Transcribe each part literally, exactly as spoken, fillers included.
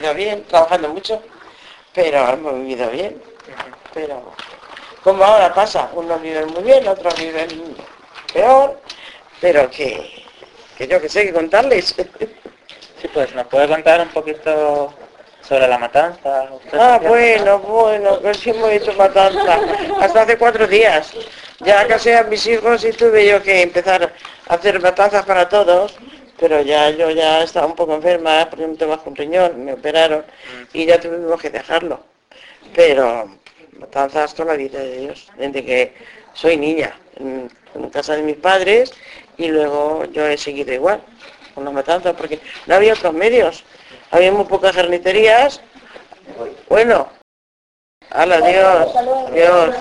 vivido bien, trabajando mucho, pero hemos vivido bien. Pero como ahora pasa, unos viven muy bien, otros viven peor, pero que, que yo que sé que contarles. Sí, pues, ¿nos puede contar un poquito sobre la matanza? Ah, bueno, bueno, que sí hemos hecho matanza. Hasta hace cuatro días. Ya casi a mis hijos y tuve yo que empezar a hacer matanzas para todos, pero ya yo ya estaba un poco enferma, por un tema con riñón, me operaron y ya tuvimos que dejarlo. Pero matanzas toda la vida de Dios, desde que soy niña, en, en casa de mis padres, y luego yo he seguido igual con las matanzas porque no había otros medios. Había muy pocas carnicerías. Bueno, ala, Dios, Dios.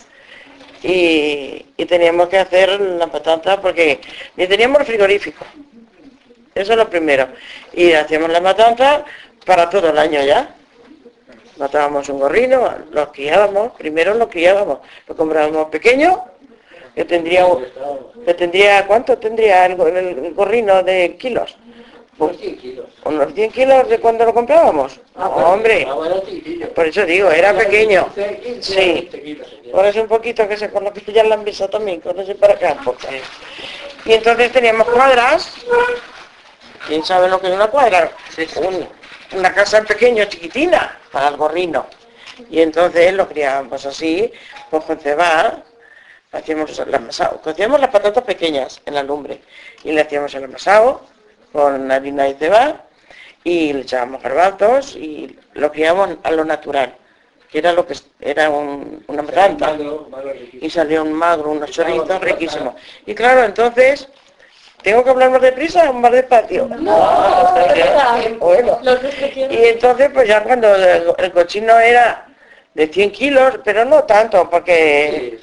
Y, y teníamos que hacer la matanza porque ni teníamos el frigorífico. Eso es lo primero. Y hacíamos la matanza para todo el año ya. Matábamos un gorrino, lo criábamos, primero lo criábamos, lo comprábamos pequeño, que tendría, que tendría ¿cuánto tendría el, el gorrino de kilos? Unos cien kilos. ¿Unos cien kilos de cuando lo comprábamos? Ah, No, hombre, ah, bueno, sí, por eso digo, era pequeño. quince, Sí, veinte kilos, por eso un poquito que se con lo que ya la han visto también, con ese para acá un poco. Y entonces teníamos cuadras, ¿quién sabe lo que es una cuadra? Un, una casa pequeña, chiquitina, para el gorrino. Y entonces lo criábamos así, pues con cebada, hacíamos el amasado, cocíamos las patatas pequeñas en la lumbre y le hacíamos el amasado con harina de cebada y le echábamos garbanzos y lo criábamos a lo natural, que era lo que era un, una matanza. Y salió un magro, unos chorizos riquísimos. Y claro, entonces, ¿tengo que hablar más deprisa o más despacio? No, bueno. Y entonces, pues ya cuando el, el cochino era de cien kilos, pero no tanto, porque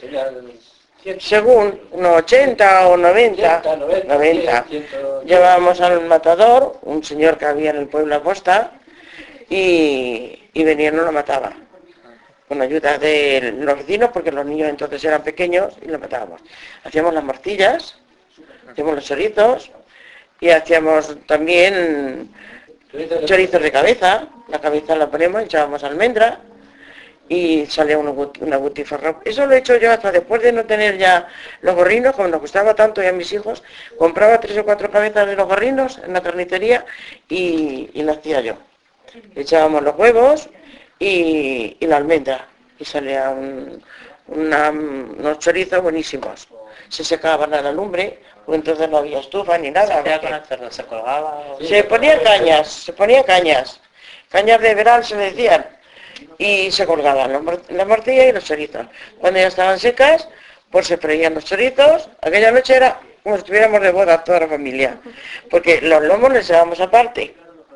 según unos ochenta o noventa, noventa, llevábamos al matador, un señor que había en el pueblo Acosta, y, y venía y nos lo mataba. Con ayuda de los vecinos, porque los niños entonces eran pequeños, y lo matábamos. Hacíamos las morcillas, hacíamos los chorizos, y hacíamos también chorizos de cabeza. La cabeza la ponemos, echábamos almendra, y salía una, una butifarra. Eso lo he hecho yo hasta después de no tener ya los gorrinos, como nos gustaba tanto y a mis hijos, compraba tres o cuatro cabezas de los gorrinos en la carnicería y, y lo hacía yo. Echábamos los huevos y, y la almendra y salía un, una, unos chorizos buenísimos. Se secaban a la lumbre, porque entonces no había estufa ni nada. ¿Se con el cerdo? ¿Se colgaba? O... Se ponía cañas, se ponía cañas. Cañas de veral se decían. Y se colgaban las morcillas y los chorizos. Cuando ya estaban secas, pues se freían los chorizos. Aquella noche era como si estuviéramos de boda toda la familia, porque los lomos les dábamos aparte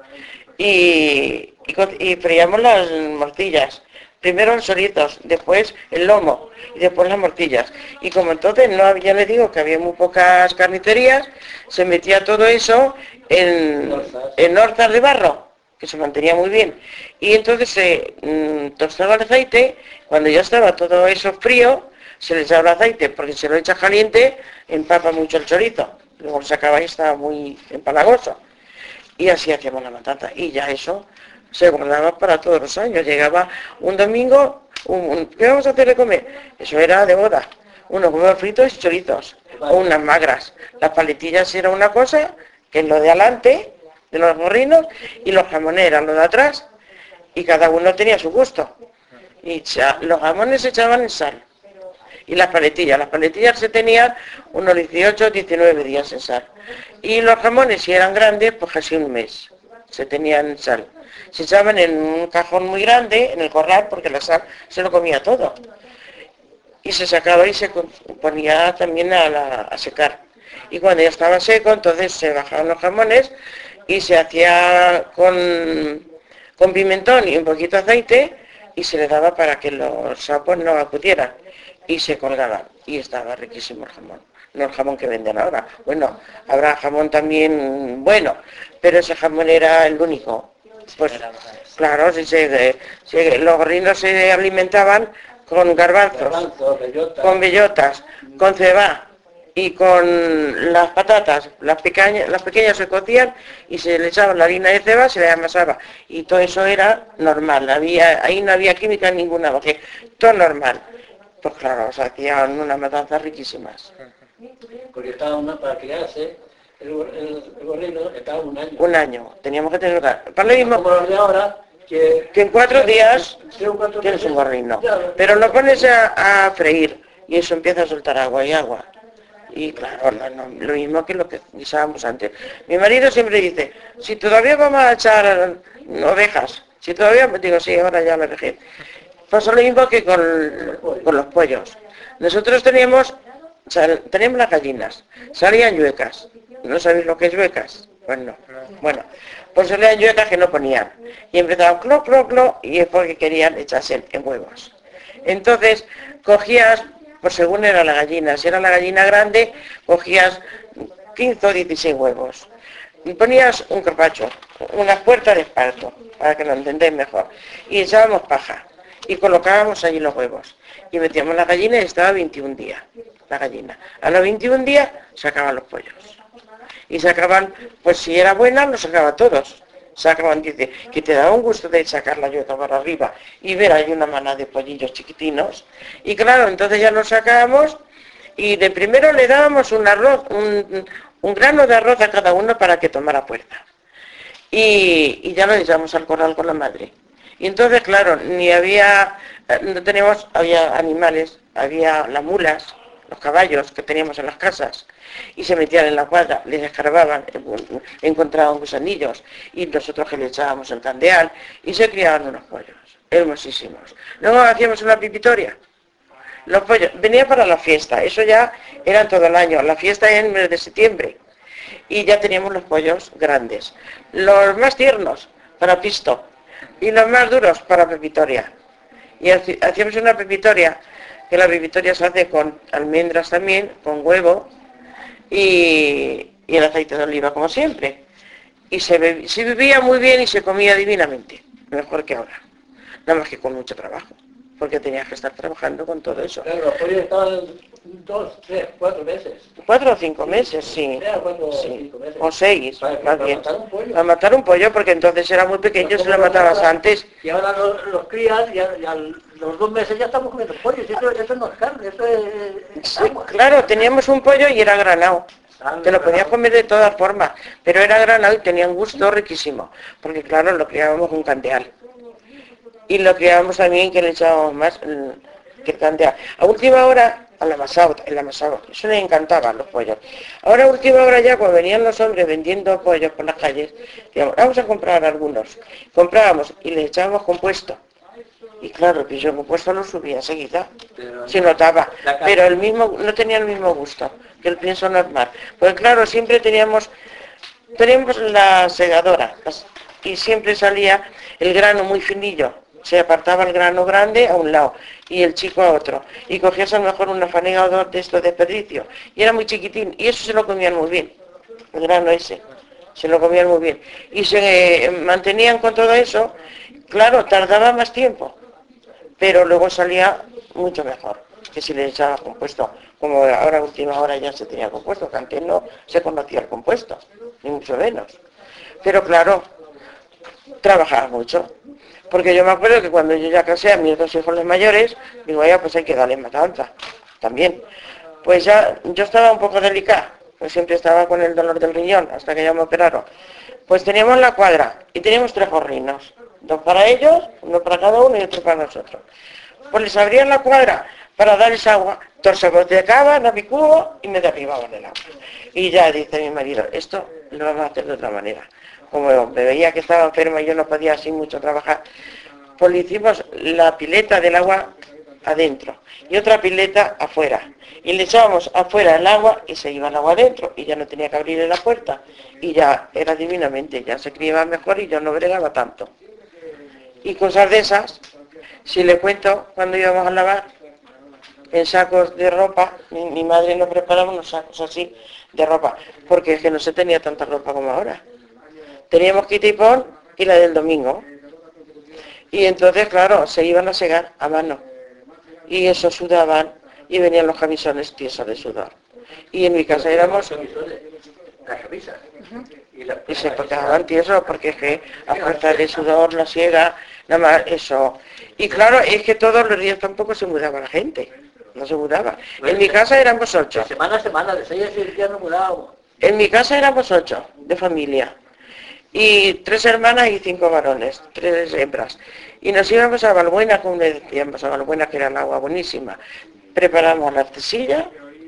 y, y, y freíamos las morcillas. Primero los chorizos, después el lomo y después las morcillas. Y como entonces no había, ya les digo que había muy pocas carnicerías, se metía todo eso en, en orzas de barro, que se mantenía muy bien. Y entonces se mmm, tostaba el aceite, cuando ya estaba todo eso frío, se le echaba el aceite, porque si lo echa caliente, empapa mucho el chorizo. Luego lo sacaba y estaba muy empalagoso. Y así hacíamos la matanza. Y ya eso se guardaba para todos los años. Llegaba un domingo, un, un, ¿qué vamos a hacer de comer? Eso era de boda. Unos huevos fritos y chorizos, o unas magras. Las paletillas era una cosa, que es lo de adelante, de los gorrinos, y los jamones eran los de atrás, y cada uno tenía su gusto. Y cha, los jamones se echaban en sal, y las paletillas, las paletillas se tenían unos dieciocho, diecinueve días en sal, y los jamones, si eran grandes, pues casi un mes, se tenían en sal. Se echaban en un cajón muy grande, en el corral, porque la sal se lo comía todo, y se sacaba y se ponía también a, la, a secar. Y cuando ya estaba seco, entonces se bajaban los jamones, y se hacía con, con pimentón y un poquito de aceite y se le daba para que los sapos no acudieran y se colgaban y estaba riquísimo el jamón, no el jamón que venden ahora. Bueno, habrá jamón también bueno, pero ese jamón era el único. Pues claro, si, se, si los gorrinos se alimentaban con garbanzos, con bellotas, con cebada y con las patatas, las pequeñas, las pequeñas se cocían y se le echaba la harina de cebada, se le amasaba y todo eso era normal, había, ahí no había química ninguna, porque todo normal. Pues claro, se hacían unas matanzas riquísimas. Porque estaba una, para criarse, el, el, el gorrino estaba un año. Un año, teníamos que tener... Para lo mismo, Como los de ahora, que, que en cuatro días tres o cuatro tienes meses, un gorrino, ya, pero lo pones a, a freír y eso empieza a soltar agua y agua. Y claro, no, no, lo mismo que lo que guisábamos antes. Mi marido siempre dice, si todavía vamos a echar ovejas, si todavía, digo, sí, ahora ya me dejé. Pasa lo mismo que con, con los pollos. Nosotros teníamos, sal, teníamos las gallinas, salían yuecas. ¿No sabéis lo que es yuecas? Pues no. Bueno, pues salían yuecas que no ponían. Y empezaban clo, clo, clo, y es porque querían echarse en huevos. Entonces, cogías, pues según era la gallina, si era la gallina grande, cogías quince o dieciséis huevos. Y ponías un carpacho, una puerta de esparto, para que lo entendáis mejor. Y echábamos paja. Y colocábamos allí los huevos. Y metíamos la gallina y estaba veintiún días, la gallina. A los veintiún días sacaban los pollos. Y sacaban, pues si era buena, los sacaba todos. Sacaban, dice, que te daba un gusto de sacar la yuca para arriba y ver ahí una manada de pollillos chiquitinos. Y claro, entonces ya los sacábamos y de primero le dábamos un arroz, un, un grano de arroz a cada uno para que tomara fuerza. Y, y ya lo echábamos al corral con la madre. Y entonces, claro, ni había, no teníamos, había animales, había las mulas, los caballos que teníamos en las casas, y se metían en la cuadra, les escarbaban, encontraban gusanillos, y nosotros que le echábamos el candeal, y se criaban unos pollos, hermosísimos. Luego hacíamos una pipitoria. Los pollos, venía para la fiesta, eso ya eran todo el año, la fiesta era en el mes de septiembre, y ya teníamos los pollos grandes. Los más tiernos, para pisto, y los más duros para pepitoria. Y hacíamos una pepitoria, que la pepitoria se hace con almendras también, con huevo y, y el aceite de oliva, como siempre. Y se, bebía, se vivía muy bien y se comía divinamente, mejor que ahora. Nada más que con mucho trabajo, porque tenías que estar trabajando con todo eso. Claro, los pollos estaban dos, tres, cuatro meses. Cuatro o cinco meses, sí. Cuatro, sí. Cinco meses. O seis, para, más para bien. Matar un pollo. Para matar un pollo, porque entonces era muy pequeño, se lo matabas ahora, antes. Y ahora los, los crías y a, y a los dos meses ya estamos comiendo pollos. Eso, eso no es carne, eso es, es Sí, agua. claro, teníamos un pollo y era granado. Te lo podías comer de todas formas, pero era granado y tenía un gusto riquísimo, porque claro, lo criábamos con candeal. Y lo criábamos también que le echábamos más que el candeal. A última hora, al amasado, el amasado, eso les encantaba los pollos. Ahora a última hora ya, cuando venían los hombres vendiendo pollos por las calles, decíamos, vamos a comprar algunos. Comprábamos y les echábamos compuesto. Y claro, que yo el compuesto lo subía enseguida, Pero se notaba, la carne- pero el mismo, no tenía el mismo gusto que el pienso normal. Pues claro, siempre teníamos, teníamos la segadora las- y siempre salía el grano muy finillo. Se apartaba el grano grande a un lado y el chico a otro. Y cogías a lo mejor una fanega o dos de estos desperdicios. Y era muy chiquitín. Y eso se lo comían muy bien. El grano ese. Se lo comían muy bien. Y se eh, mantenían con todo eso. Claro, tardaba más tiempo. Pero luego salía mucho mejor que si le echaba compuesto. Como ahora, a última hora ya se tenía compuesto. Que antes no se conocía el compuesto. Ni mucho menos. Pero claro, trabajaba mucho. Porque yo me acuerdo que cuando yo ya casé a mis dos hijos los mayores, digo, ya pues hay que darle matanza, también. Pues ya, yo estaba un poco delicada, pues siempre estaba con el dolor del riñón, hasta que ya me operaron. Pues teníamos la cuadra, y teníamos tres gorrinos, dos para ellos, uno para cada uno y otro para nosotros. Pues les abrían la cuadra para darles agua, todos se botecaban a mi cubo y me derribaban el agua. Y ya dice mi marido, esto lo vamos a hacer de otra manera. Como me veía que estaba enferma y yo no podía así mucho trabajar, pues le hicimos la pileta del agua adentro y otra pileta afuera. Y le echábamos afuera el agua y se iba el agua adentro y ya no tenía que abrirle la puerta. Y ya era divinamente, ya se criaba mejor y yo no bregaba tanto. Y cosas de esas, si le cuento cuando íbamos a lavar en sacos de ropa, mi, mi madre nos preparaba unos sacos así de ropa, porque es que no se tenía tanta ropa como ahora. Teníamos quita y pon y la del domingo. Y entonces, claro, se iban a segar a mano. Y eso sudaban. y venían los camisones tiesos de sudor. Y en mi casa éramos... Las camisas. Y, la, y se quedaban tiesos porque es que a fuerza de sudor, la ciega, nada más eso. Y claro, es que todos los días tampoco se mudaba la gente. No se mudaba. En mi casa éramos ocho. De semana a semana, de seis a seis días no mudábamos. En mi casa éramos ocho, de familia. Y tres hermanas y cinco varones, tres hembras. Y nos íbamos a Valbuena, como le decíamos, a Valbuena, que era el agua buenísima. Preparamos la artesilla.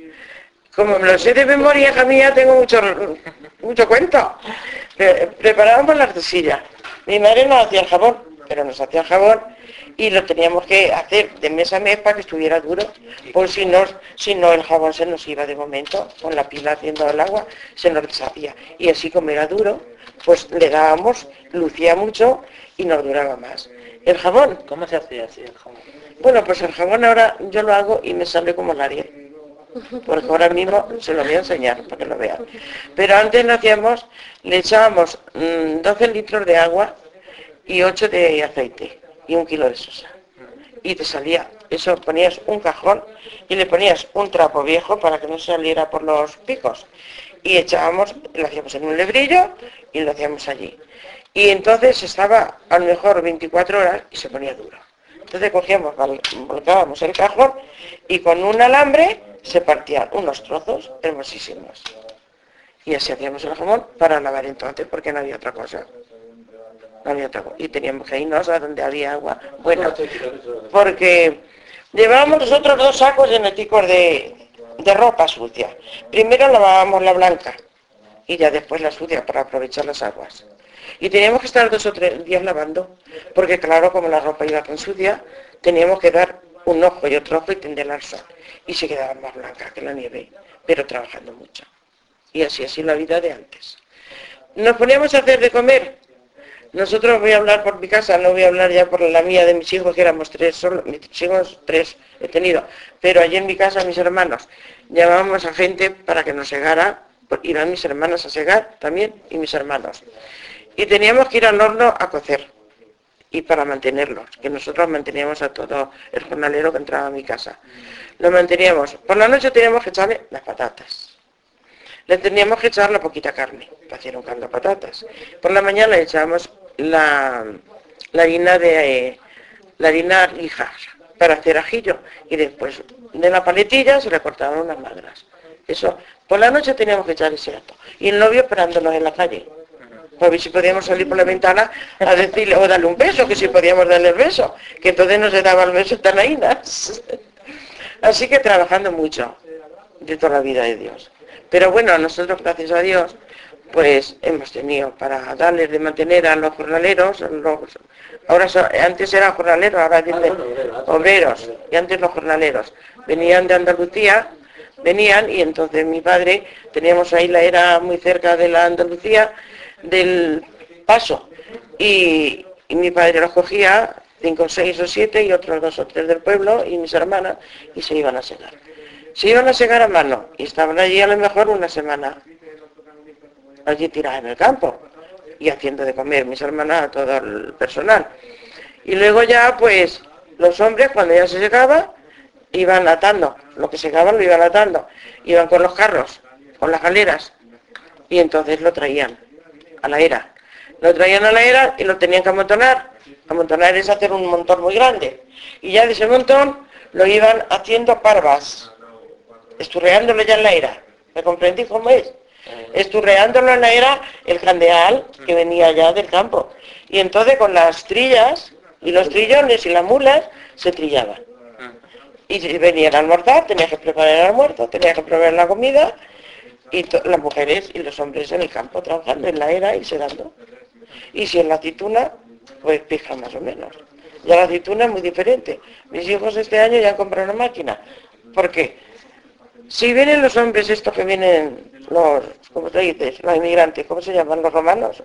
Como me lo sé de memoria, hija mía, tengo mucho, mucho cuento. Pre preparábamos la artesilla. Mi madre nos hacía el jabón, pero nos hacía el jabón y lo teníamos que hacer de mes a mes para que estuviera duro, por si no, si no el jabón se nos iba de momento, con la pila haciendo el agua, se nos deshacía. Y así como era duro, pues le dábamos, lucía mucho y nos duraba más. El jabón. ¿Cómo se hacía así el jabón? Bueno, pues el jabón ahora yo lo hago y me sale como el Ariel. Porque ahora mismo se lo voy a enseñar para que lo vean. Pero antes lo hacíamos, le echábamos mmm, doce litros de agua y ocho de aceite y un kilo de sosa. Y te salía, eso ponías un cajón y le ponías un trapo viejo para que no saliera por los picos. Y echábamos, lo hacíamos en un lebrillo y lo hacíamos allí. Y entonces estaba a lo mejor veinticuatro horas y se ponía duro. Entonces cogíamos, volcábamos el cajón y con un alambre se partían unos trozos hermosísimos. Y así hacíamos el jamón para lavar entonces, porque no había otra cosa. No había otra cosa. Y teníamos que irnos a donde había agua. Bueno, porque llevábamos nosotros dos sacos genéticos de, de ropa sucia. Primero lavábamos la blanca y ya después la sucia para aprovechar las aguas. Y teníamos que estar dos o tres días lavando, porque claro, como la ropa iba tan sucia, teníamos que dar un ojo y otro ojo y tenderla al sol. Y se quedaba más blanca que la nieve, pero trabajando mucho. Y así, así la vida de antes. Nos poníamos a hacer de comer. Nosotros, voy a hablar por mi casa, no voy a hablar ya por la mía de mis hijos, que éramos tres, solo, mis hijos tres he tenido. Pero allí en mi casa, mis hermanos, llamábamos a gente para que nos segara, iban mis hermanas a segar también, y mis hermanos. Y teníamos que ir al horno a cocer. Y para mantenerlos, que nosotros manteníamos a todo el jornalero que entraba a mi casa. Lo manteníamos. Por la noche teníamos que echarle las patatas. Le teníamos que echar la poquita carne, para hacer un caldo de patatas. Por la mañana le echábamos la, la harina de eh, la harina lija, para hacer ajillo. Y después de la paletilla se le cortaban unas magras. Eso, por la noche teníamos que echar ese acto. Y el novio esperándonos en la calle. Para ver si podíamos salir por la ventana a decirle, o darle un beso, que si podíamos darle el beso, que entonces no se daba el beso tan ainas. Así que trabajando mucho, de toda la vida de Dios. Pero bueno, nosotros, gracias a Dios, pues hemos tenido para darles de mantener a los jornaleros, los, ahora so, antes eran jornaleros, ahora dicen obreros, y antes los jornaleros. Venían de Andalucía, venían, y entonces mi padre, teníamos ahí la era muy cerca de la Andalucía, del Paso, y, y mi padre los cogía, cinco, seis o siete, y otros dos o tres del pueblo, y mis hermanas, y se iban a segar. Se iban a segar a mano, y estaban allí a lo mejor una semana, allí tiradas en el campo, y haciendo de comer mis hermanas a todo el personal. Y luego ya, pues, los hombres, cuando ya se secaba, iban atando, lo que secaban lo iban atando, iban con los carros, con las galeras, y entonces lo traían a la era. Lo traían a la era y lo tenían que amontonar. Amontonar es hacer un montón muy grande. Y ya de ese montón lo iban haciendo parvas, esturreándolo ya en la era. ¿Me comprendí cómo es? Esturreándolo en la era el candeal que venía ya del campo. Y entonces con las trillas y los trillones y las mulas se trillaban. Y si venían a almorzar, tenías que preparar el almuerzo, tenías que preparar la comida, y las mujeres y los hombres en el campo trabajando en la era y sedando. Y si en la aceituna, pues pija más o menos. Ya la aceituna es muy diferente. Mis hijos este año ya han comprado una máquina. ¿Por qué? Si vienen los hombres estos que vienen, los, ¿cómo te dices? Los inmigrantes, ¿cómo se llaman? Los romanos.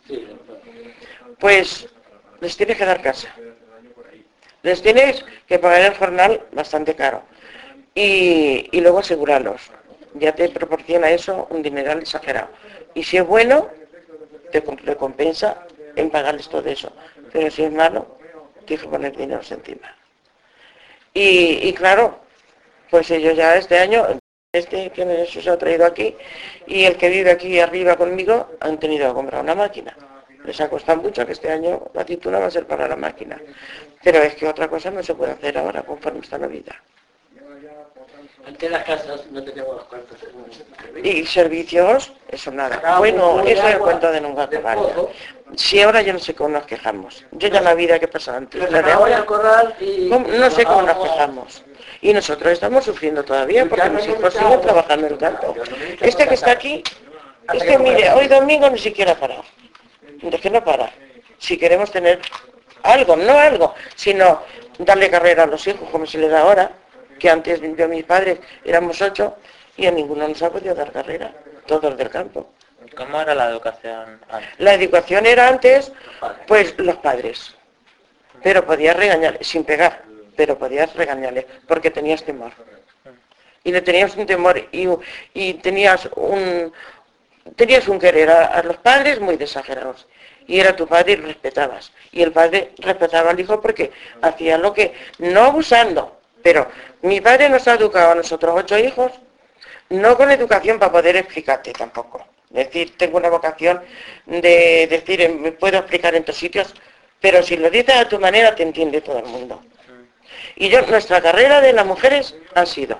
Pues les tienes que dar casa. Les tienes que pagar el jornal bastante caro. Y, y luego asegurarlos. Ya te proporciona eso un dineral exagerado. Y si es bueno, te recompensa en pagarles todo eso. Pero si es malo, tienes que poner dinero encima. Y, y claro, Pues ellos ya este año, este que se ha traído aquí, y el que vive aquí arriba conmigo, han tenido que comprar una máquina. Les ha costado mucho que este año la aceituna va a ser para la máquina. Pero es que otra cosa no se puede hacer ahora conforme está la vida. Antes las casas no teníamos los cuartos. Y servicios, eso nada. Acá, Bueno, un eso es el agua, cuento de nunca de acabar. pozo. Si ahora yo no sé cómo nos quejamos. Yo ya la vida que pasa antes, la de Ahora ahora, al corral y... ¿cómo? No sé cómo nos Agua. quejamos. Y nosotros estamos sufriendo todavía porque mis hijos siguen trabajando en el campo. Este que está aquí, este mire, hoy domingo ni siquiera ha parado. Es que no para. Si queremos tener algo, no algo, sino darle carrera a los hijos como se le da ahora, que antes yo y mis padres éramos ocho y a ninguno nos ha podido dar carrera, todos del campo. ¿Cómo era la educación antes? La educación era antes, pues los padres, pero podías regañarles, sin pegar, pero podías regañarles, porque tenías temor. Y le tenías un temor y, y tenías un tenías un querer a, a los padres muy exagerados. Y era tu padre y lo respetabas. Y el padre respetaba al hijo porque hacía lo que, no abusando, pero mi padre nos ha educado a nosotros ocho hijos, no con educación para poder explicarte tampoco. Es decir, tengo una vocación de decir, me puedo explicar en otros sitios, pero si lo dices a tu manera te entiende todo el mundo. Y yo, nuestra carrera de las mujeres ha sido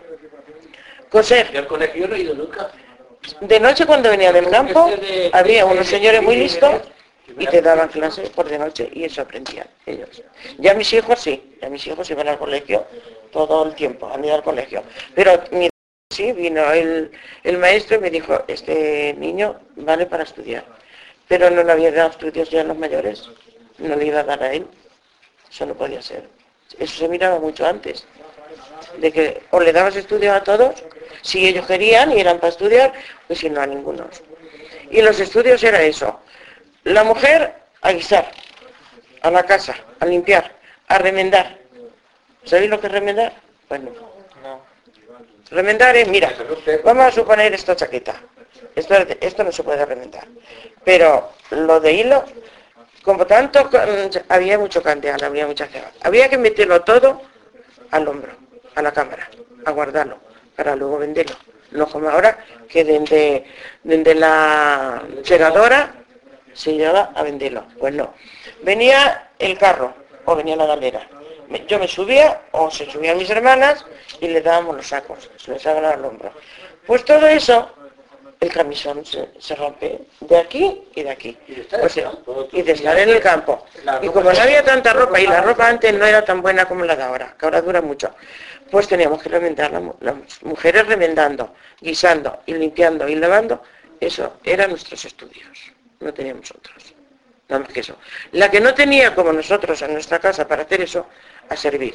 coser. Yo al colegio no he ido nunca. De noche cuando venía del campo, había unos señores muy listos y te daban clases por de noche y eso aprendían ellos. Ya mis hijos sí, ya mis hijos iban al colegio todo el tiempo, han ido al colegio. Pero mi sí, vino el, el maestro y me dijo, este niño vale para estudiar. Pero no le había dado estudios ya a los mayores, no le iba a dar a él. Eso no podía ser. Eso se miraba mucho antes. De que o le dabas estudios a todos, si ellos querían y eran para estudiar, pues si no a ninguno. Y los estudios era eso. La mujer a guisar, a la casa, a limpiar, a remendar. ¿Sabéis lo que es remendar? Pues no. No. Remendar es, mira, vamos a suponer esta chaqueta. Esto, esto no se puede remendar. Pero lo de hilo, como tanto, había mucho candeal, había mucha ceba. Había que meterlo todo al hombro, a la cámara, a guardarlo, para luego venderlo. No como ahora, que desde, desde la segadora se lleva a venderlo. Pues no. Venía el carro, o venía la galera. Yo me subía, o se subían mis hermanas, y le dábamos los sacos, se les daban al hombro. Pues todo eso, el camisón se, se rompe de aquí y de aquí. Pues, y de estar en el campo. Y como no había tanta ropa, y la ropa antes no era tan buena como la de ahora, que ahora dura mucho, pues teníamos que remendar, las mujeres remendando, guisando, y limpiando, y lavando, eso eran nuestros estudios, no teníamos otros. Nada más que eso. La que no tenía como nosotros en nuestra casa para hacer eso, a servir.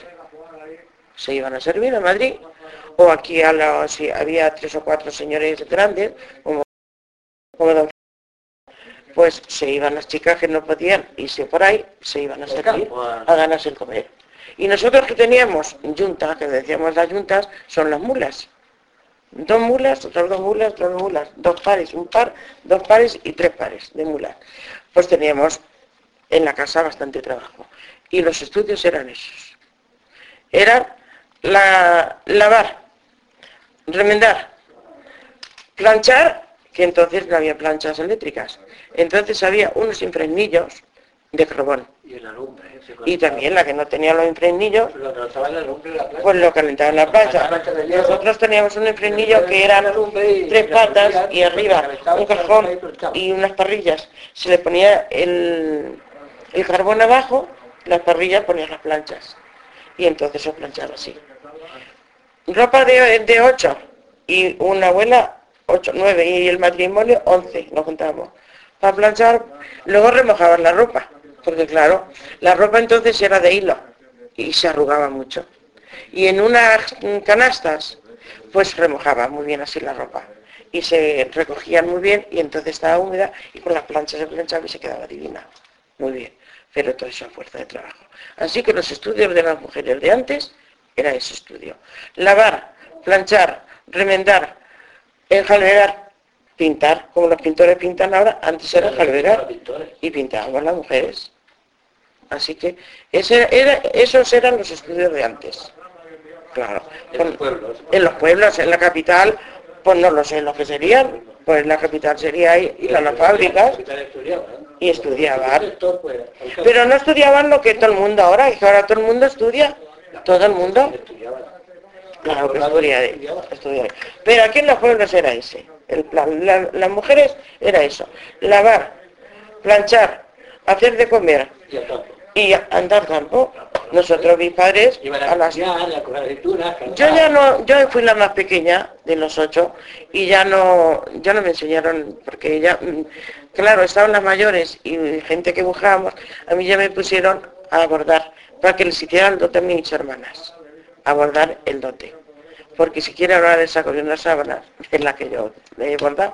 Se iban a servir a Madrid, o aquí a los, si había tres o cuatro señores grandes, como, como don, pues se iban las chicas que no podían irse por ahí, se iban a servir, a ganarse el comer. Y nosotros que teníamos yuntas, que decíamos las yuntas, son las mulas. Dos mulas, otras dos mulas, otras dos mulas, dos pares, un par, dos pares y tres pares de mulas. Pues teníamos en la casa bastante trabajo. Y los estudios eran esos. Eran la, lavar, remendar, planchar, que entonces no había planchas eléctricas. Entonces había unos impregnillos de carbón. Y en la lumbre. ¿eh? Y también la que no tenía los impregnillos, Lo calentaba en la lumbre, la plancha. pues lo calentaba en la plancha. La plancha de hierro. Nosotros teníamos un impregnillo que eran tres patas y arriba un cajón y unas parrillas. Se le ponía el, el carbón abajo, las parrillas ponían las planchas. Y entonces se planchaba así. Ropa de, de ocho y una abuela ocho, nueve y el matrimonio once, nos contábamos. Para planchar, luego remojaban la ropa. Porque claro, la ropa entonces era de hilo y se arrugaba mucho. Y en unas canastas, pues remojaba muy bien así la ropa. Y se recogían muy bien y entonces estaba húmeda y con las planchas se planchaba y se quedaba divina. Muy bien. Pero todo eso a fuerza de trabajo. Así que los estudios de las mujeres de antes era ese estudio. Lavar, planchar, remendar, enjalbegar, pintar, como los pintores pintan ahora, antes era enjalbegar y pintábamos las mujeres. Así que ese era, esos eran los estudios de antes. Claro. En Con- los pueblos. en los pueblos, en la capital, pues no lo sé lo que serían. Pues la capital sería ir, ir a las fábricas y estudiaban. Pero no estudiaban lo que todo el mundo ahora, es que ahora todo el mundo estudia. Todo el mundo. Claro que estudia, estudia. Pero aquí en los pueblos era ese. El plan. La- las mujeres era eso. Lavar, planchar, hacer de comer Y al campo. y andar campo. Nosotros, mis padres, Iban a a las... estudiar, a coger aceitunas, Yo ya no, yo fui la más pequeña de los ocho y ya no, ya no me enseñaron, porque ya, mm, claro, estaban las mayores y gente que buscábamos, a mí ya me pusieron a bordar, para que les hiciera el dote a mis hermanas, a bordar el dote. Porque si quiere ahora les saco de unas sábanas, en la que yo he bordado.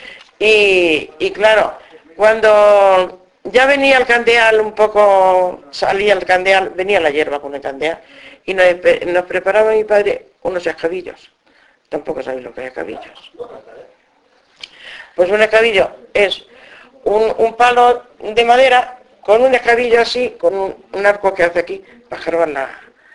Y, y claro, cuando ya venía el candeal un poco, salía el candeal, venía la hierba con el candeal, y nos, nos preparaba mi padre unos escabillos. Tampoco sabéis lo que es escabillos. Pues un escabillo es un, un palo de madera con un escabillo así, con un, un arco que hace aquí, para jarbar la,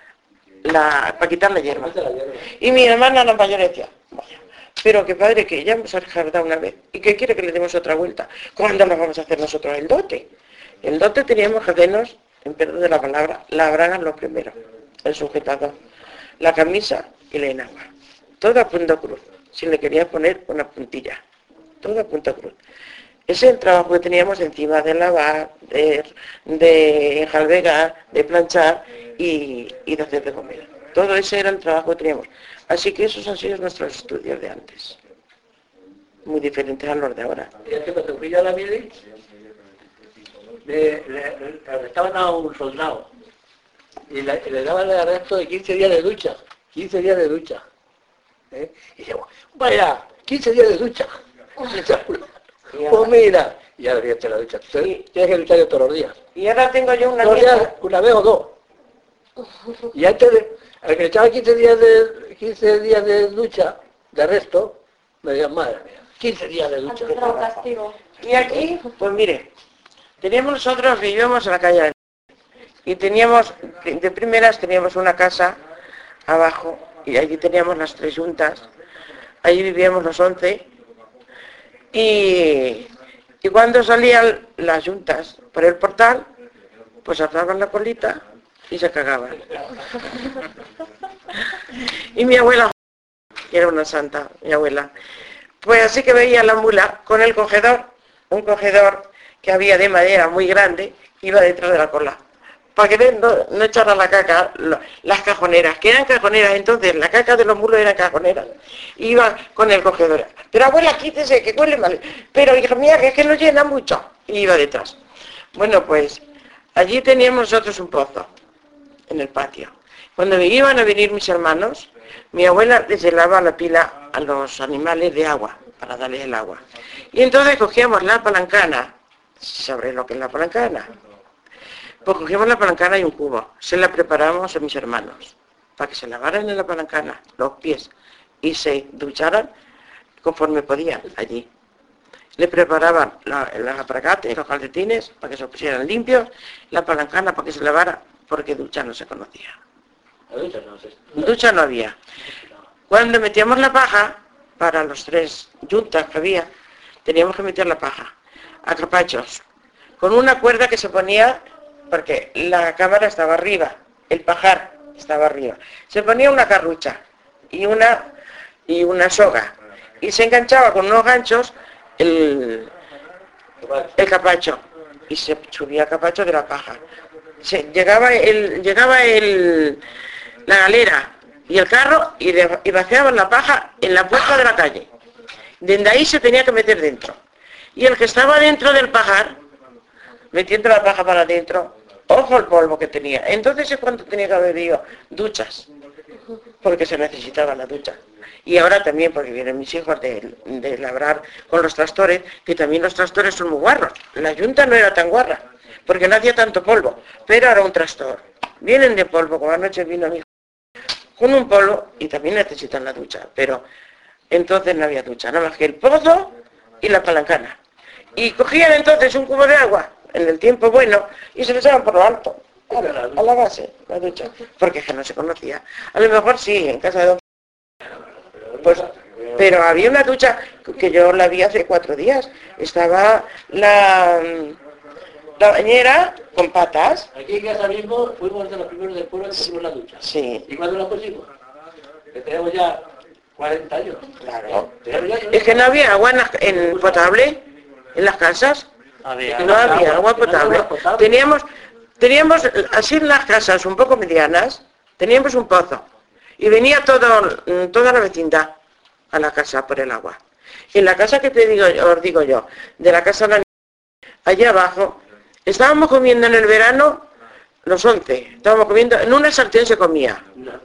la, para quitar la hierba. Y mi hermana la mayor decía, vaya, pero que padre, que ya hemos jardado una vez y que quiere que le demos otra vuelta. ¿Cuándo nos vamos a hacer nosotros el dote? El dote teníamos que hacernos, en perdón de la palabra, la braga lo primero, el sujetador, la camisa y la enagua. Todo a punto cruz, si le quería poner una puntilla. Todo a punto cruz. Ese es el trabajo que teníamos encima de lavar, de, de enjalbegar, de planchar y, y de hacer de comer. Todo ese era el trabajo que teníamos. Así que esos han sido nuestros estudios de antes. Muy diferentes a los de ahora. Y es que cuando fui yo a la mili, le, le, le arrestaban a un soldado y le, le daban el arresto de quince días de ducha. quince días de ducha. ¿Eh? Y dice, vaya, quince días de ducha. Pues mira, y ahora fíjate la ducha. Tienes que duchar yo todos los días. Y ahora tengo yo una Todos los días, nieta. una vez o dos. Y antes de, al que le echaba quince días de, quince días de ducha, de arresto, me decían, madre mía, quince días de ducha. Antes era un castigo. Y aquí, pues mire, teníamos nosotros, vivíamos en la calle y teníamos, de primeras teníamos una casa abajo y allí teníamos las tres juntas, allí vivíamos los once y, y cuando salían las juntas por el portal, pues alzaban la colita y se cagaban. Y mi abuela, que era una santa, mi abuela, pues así que veía la mula con el cogedor, un cogedor que había de madera muy grande, iba detrás de la cola, para que no, no echara la caca, lo, las cajoneras, que eran cajoneras, entonces la caca de los mulos eran cajoneras, iba con el cogedor, pero abuela, quítese, que huele mal, pero hija mía, que es que no llena mucho, y iba detrás. Bueno, pues allí teníamos nosotros un pozo, en el patio. Cuando me iban a venir mis hermanos, mi abuela les helaba la pila a los animales de agua, para darles el agua. Y entonces cogíamos la palancana, ¿sabréis lo que es la palancana? Pues cogíamos la palancana y un cubo, se la preparábamos a mis hermanos, para que se lavaran en la palancana los pies y se ducharan conforme podían allí. Le preparaban la, las aparacates y los calcetines para que se pusieran limpios, la palancana para que se lavara, porque ducha no se conocía. La ducha no sé. Ducha no había. Cuando metíamos la paja, para los tres yuntas que había, teníamos que meter la paja a capachos, con una cuerda que se ponía, porque la cámara estaba arriba, el pajar estaba arriba. Se ponía una carrucha y una, y una soga, y se enganchaba con unos ganchos el, el capacho, y se subía el capacho de la paja. Se, llegaba el, llegaba el, la galera y el carro y, de, y vaciaban la paja en la puerta de la calle. Desde ahí se tenía que meter dentro. Y el que estaba dentro del pajar, metiendo la paja para adentro, ojo el polvo que tenía. Entonces es cuando tenía que haber ido duchas, porque se necesitaba la ducha. Y ahora también, porque vienen mis hijos de, de labrar con los tractores, que también los tractores son muy guarros. La yunta no era tan guarra, porque no hacía tanto polvo, pero era un tractor. Vienen de polvo, como anoche vino mi hijo, con un polvo, y también necesitan la ducha, pero entonces no había ducha, nada más que el pozo y la palancana. Y cogían entonces un cubo de agua, en el tiempo bueno, y se lo echaban por lo alto, a, a la base, la ducha, porque es que no se conocía. A lo mejor sí, en casa de don... Pues, pero había una ducha que yo la vi hace cuatro días. Estaba la, la bañera con patas. Aquí en casa mismo fuimos de los primeros del pueblo que pusimos la ducha. Sí. ¿Y cuándo la pusimos? Que tenemos ya cuarenta años. Claro. Tenemos ya- Es que no había agua en, las- en potable en las casas. Había. No había agua potable. Teníamos, teníamos así en las casas un poco medianas, teníamos un pozo. Y venía todo, toda la vecindad a la casa por el agua. Y en la casa que te digo, os digo yo, de la casa de la allá abajo, estábamos comiendo en el verano los once, estábamos comiendo, en una sartén se comía.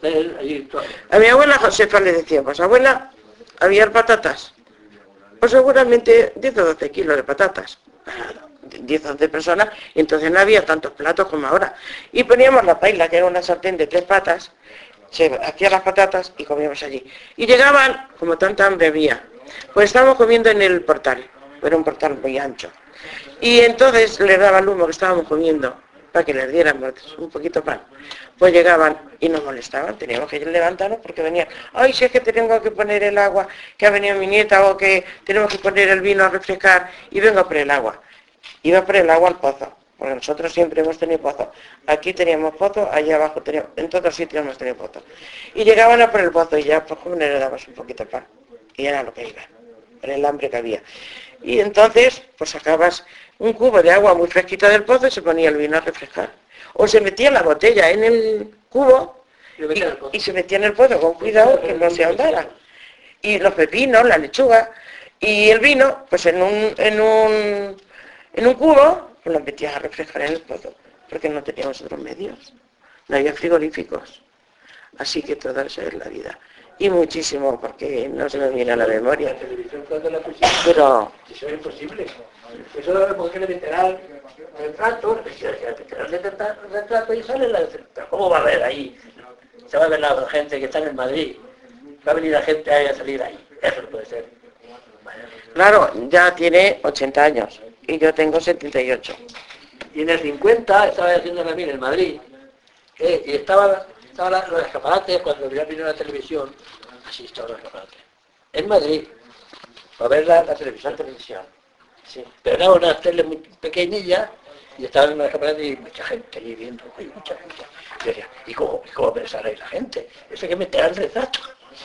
A mi abuela Josefa le decíamos, abuela, ¿había patatas? Pues seguramente diez o doce kilos de patatas. diez o doce personas, y entonces no había tantos platos como ahora. Y poníamos la paila, que era una sartén de tres patas, se hacía las patatas y comíamos allí. Y llegaban, como tanta hambre había, pues estábamos comiendo en el portal, era un portal muy ancho. Y entonces les daba el humo que estábamos comiendo, para que les diéramos un poquito pan. Pues llegaban y nos molestaban, teníamos que levantarnos porque venían, ay, si es que tengo que poner el agua, que ha venido mi nieta, o que tenemos que poner el vino a refrescar, y vengo por el agua. Iba por el agua al pozo, porque nosotros siempre hemos tenido pozo. Aquí teníamos pozo, allá abajo teníamos, en todos sitios hemos tenido pozo. Y llegaban a por el pozo y ya, pues como le damos un poquito de pan. Y era lo que iba, era el hambre que había. Y entonces, pues sacabas un cubo de agua muy fresquita del pozo y se ponía el vino a refrescar. O se metía la botella en el cubo y, y se metía en el pozo con cuidado que no se ahondara. Y los pepinos, la lechuga y el vino, pues en un, en un, en un cubo, pues los metías a refrescar en el pozo, porque no teníamos otros medios. No había frigoríficos. Así que toda esa es la vida. Y muchísimo, porque no se me viene a la memoria. La televisión cuando la pusimos, Pero eso es imposible. Eso lo porque le meterán retratos, meterán retrato y sale la... Pero ¿cómo va a haber ahí? Se va a ver la gente que está en Madrid. Va a venir la gente ahí a salir ahí. Eso no puede ser. claro, ya tiene ochenta años y yo tengo setenta y ocho. Y en el cincuenta estaba haciendo también en Madrid. Eh, y estaba, estaba la, los escaparates, cuando ya vino la televisión, así estaban los escaparates. En Madrid, para ver la, la televisión. La televisión, sí. Pero era una tele muy pequeñilla y estaban en los escaparates y mucha gente allí viendo, uy, mucha gente. Y yo decía, ¿y cómo, y cómo pensará ahí la gente? Eso hay que meter al retrato.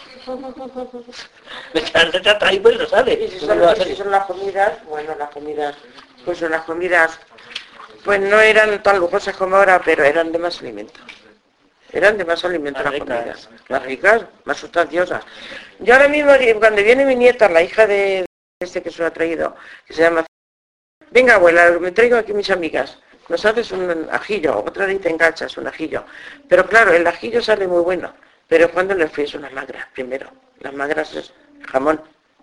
meter al retrato ahí pues no sale. Y si son, y si son las comidas, bueno, las comidas, pues son las comidas, pues no eran tan lujosas como ahora, pero eran de más alimento. Eran de más alimento Más las ricas. comidas. Más ricas, más sustanciosas. Yo ahora mismo, cuando viene mi nieta, la hija de este que se lo ha traído, que se llama... Venga, abuela, me traigo aquí mis amigas. Nos haces un ajillo, otra vez te enganchas un ajillo. Pero claro, el ajillo sale muy bueno. Pero cuando le fríes unas magras, primero. Las magras es jamón.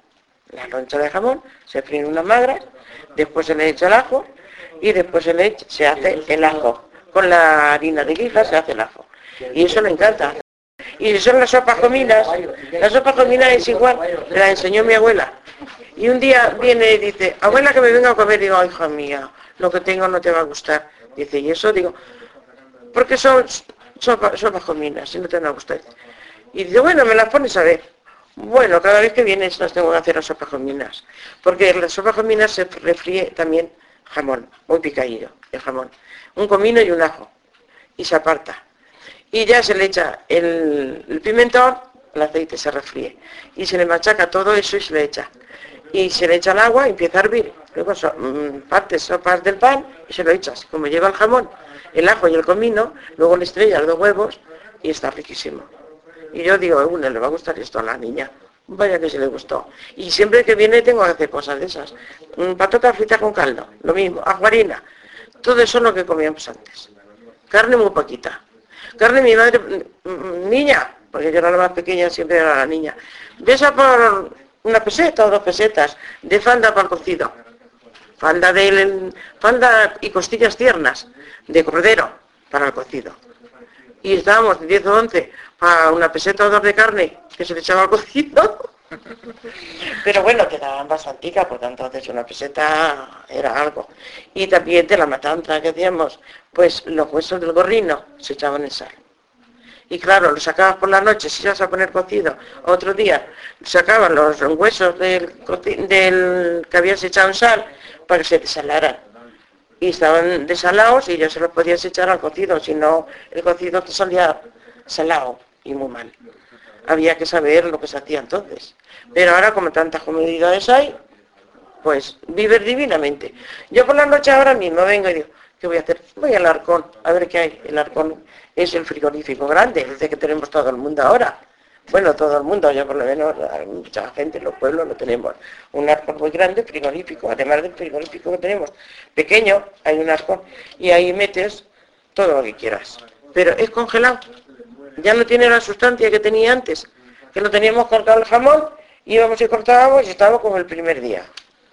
La loncha de jamón, se fríen unas magras, después se le echa el ajo y después se le echa, se hace el ajo. Con la harina de guisa se hace el ajo. Y eso le encanta. Y si son las sopas cominas, la sopa comina es igual, me la enseñó mi abuela. Y un día viene y dice, abuela, que me venga a comer. Digo, hija mía, lo que tengo no te va a gustar. Dice, ¿y eso? Digo, porque son sopa, sopas cominas, y no te van a gustar. Y dice, bueno, me las pones a ver. Bueno, cada vez que vienes las tengo que hacer las sopas cominas. Porque en las sopas cominas se refríe también jamón, muy picadillo, el jamón. Un comino y un ajo. Y se aparta. Y ya se le echa el, el pimentón, el aceite se refríe. Y se le machaca todo eso y se le echa. Y se le echa el agua y empieza a hervir. Luego so, mmm, partes sopas del pan y se lo echas. Como lleva el jamón, el ajo y el comino, luego le estrellas dos huevos y está riquísimo. Y yo digo, uno le va a gustar esto a la niña. Vaya que se le gustó. Y siempre que viene tengo que hacer cosas de esas. Mm, patata frita con caldo, lo mismo, ajuarina. Todo eso es lo que comíamos antes. Carne muy poquita. Carne, mi madre, niña, porque yo era la más pequeña, siempre era la niña. Besa por una peseta o dos pesetas de falda para el cocido. Falda de falda y costillas tiernas de cordero para el cocido. Y estábamos diez o once para una peseta o dos de carne que se le echaba al cocido. Pero bueno, te daban bastantica, porque entonces una peseta era algo. Y también de la matanza que hacíamos, pues los huesos del gorrino se echaban en sal. Y claro, lo sacabas por la noche, si ibas a poner cocido, otro día sacaban los huesos del, del que habías echado en sal para que se desalaran. Y estaban desalados y ya se los podías echar al cocido, si no el cocido te salía salado y muy mal. Había que saber lo que se hacía entonces. Pero ahora, como tantas comodidades hay, pues vives divinamente. Yo por la noche ahora mismo vengo y digo, ¿qué voy a hacer? Voy al Arcón, a ver qué hay. El Arcón es el frigorífico grande, es el que tenemos todo el mundo ahora. Bueno, todo el mundo, yo por lo menos, mucha gente en los pueblos lo tenemos. Un Arcón muy grande, frigorífico, además del frigorífico que tenemos pequeño, hay un Arcón, y ahí metes todo lo que quieras. Pero es congelado. Ya no tiene la sustancia que tenía antes, que lo teníamos cortado el jamón, íbamos y cortábamos y estábamos como el primer día.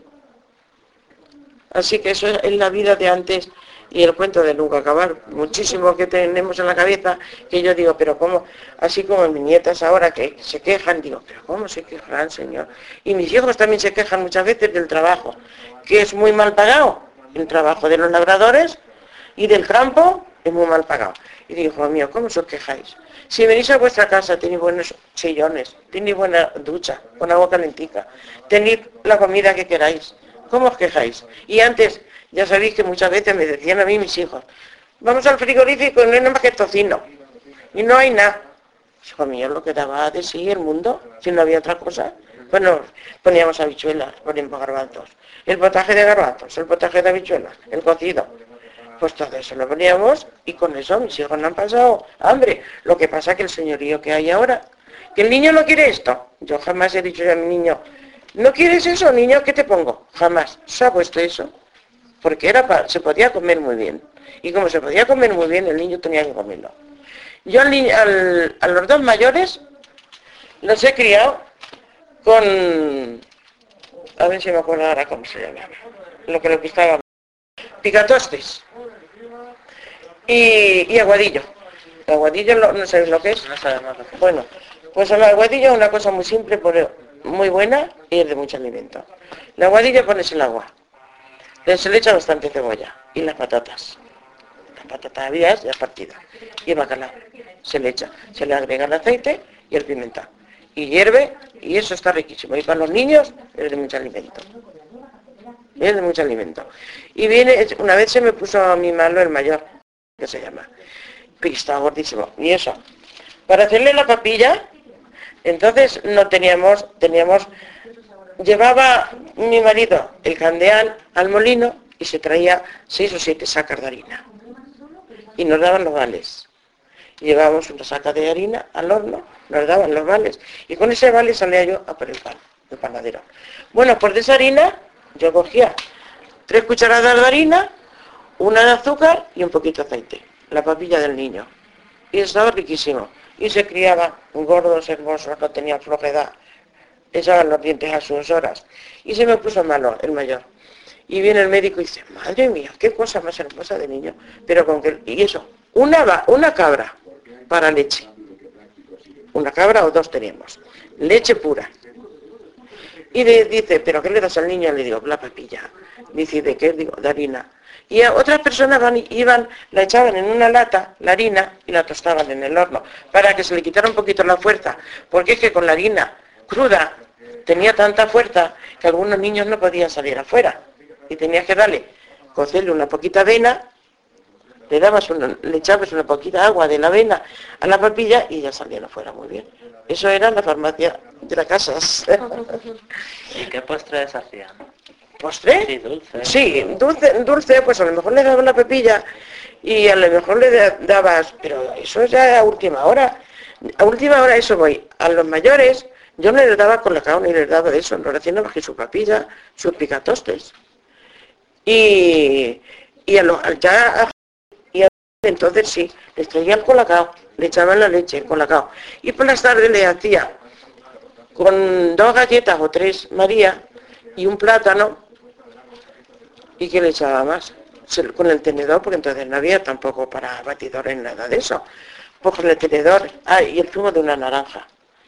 Así que eso es la vida de antes y el cuento de nunca acabar. Muchísimo que tenemos en la cabeza, que yo digo, pero cómo, así como mis nietas ahora que se quejan, digo, pero cómo se quejarán, señor. Y mis hijos también se quejan muchas veces del trabajo, que es muy mal pagado. El trabajo de los labradores y del campo es muy mal pagado. Y digo, hijo mío, ¿cómo os quejáis? Si venís a vuestra casa, tenéis buenos sillones, tenéis buena ducha, con agua calentica, tenéis la comida que queráis. ¿Cómo os quejáis? Y antes, ya sabéis que muchas veces me decían a mí mis hijos, vamos al frigorífico y no hay nada más que tocino. Y no hay nada. Hijo mío, lo que daba de sí el mundo, si no había otra cosa. Bueno, poníamos habichuelas, poníamos garbanzos. El potaje de garbanzos, el potaje de habichuelas, el cocido. Pues todo eso lo poníamos y con eso mis hijos no han pasado hambre. Lo que pasa es que el señorío que hay ahora, que el niño no quiere esto. Yo jamás he dicho a mi niño, ¿no quieres eso, niño? ¿Qué te pongo? Jamás. ¿Se ha puesto eso? Porque era para, se podía comer muy bien. Y como se podía comer muy bien, el niño tenía que comerlo. Yo al, niño, al, a los dos mayores los he criado con... A ver si me acuerdo ahora cómo se llamaba. Lo que les gustaba. Picatostes. Y, y aguadillo. El aguadillo no, no sabéis lo que es. No sabemos lo que es. Bueno, pues el aguadillo es una cosa muy simple, pero muy buena y es de mucho alimento. El aguadillo pones el agua. Se le echa bastante cebolla y las patatas. Las patatas abiertas ya partidas. Y el bacalao. Se le echa. Se le agrega el aceite y el pimentón. Y hierve y eso está riquísimo. Y para los niños es de mucho alimento. Es de mucho alimento. Y viene, una vez se me puso a mi mano el mayor, que se llama, que estaba gordísimo. Y eso, para hacerle la papilla, entonces no teníamos, teníamos, llevaba mi marido el candeal al molino y se traía seis o siete sacas de harina. Y nos daban los vales. Llevábamos una saca de harina al horno, nos daban los vales. Y con ese vale salía yo a por el pan, el panadero. Bueno, pues de esa harina yo cogía tres cucharadas de harina, una de azúcar y un poquito de aceite, la papilla del niño. Y estaba riquísimo. Y se criaba gordos, hermosos, no tenía flojedad, echaban los dientes a sus horas. Y se me puso malo el mayor. Y viene el médico y dice, madre mía, qué cosa más hermosa de niño. Pero con que, y eso, una, va, una cabra para leche. Una cabra o dos teníamos. Leche pura. Y le dice, ¿pero qué le das al niño? Le digo, la papilla. Dice, ¿de qué? Digo, de harina. Y a otras personas van, iban, la echaban en una lata, la harina, y la tostaban en el horno, para que se le quitara un poquito la fuerza. Porque es que con la harina cruda tenía tanta fuerza que algunos niños no podían salir afuera. Y tenías que darle, cocerle una poquita avena, le dabas una, le echabas una poquita agua de la avena a la papilla y ya salían afuera muy bien. Eso era la farmacia de las casas. ¿Y qué postres hacían? ¿Postre? Sí, dulce. Sí, dulce, dulce, pues a lo mejor le dabas la pepilla y a lo mejor le dabas, pero eso ya a última hora. A última hora eso voy. A los mayores, yo no les daba colacao ni les daba de eso, no recién bajé su papilla, sus picatostes. Y, y a los, ya a, y a, entonces sí, les traía el colacao, le echaban la leche, el colacao. Y por las tardes le hacía con dos galletas o tres María y un plátano. ¿Y qué le echaba más? Con el tenedor, porque entonces no había tampoco para batidores nada de eso. Pues con el tenedor, ah, y el zumo de una naranja.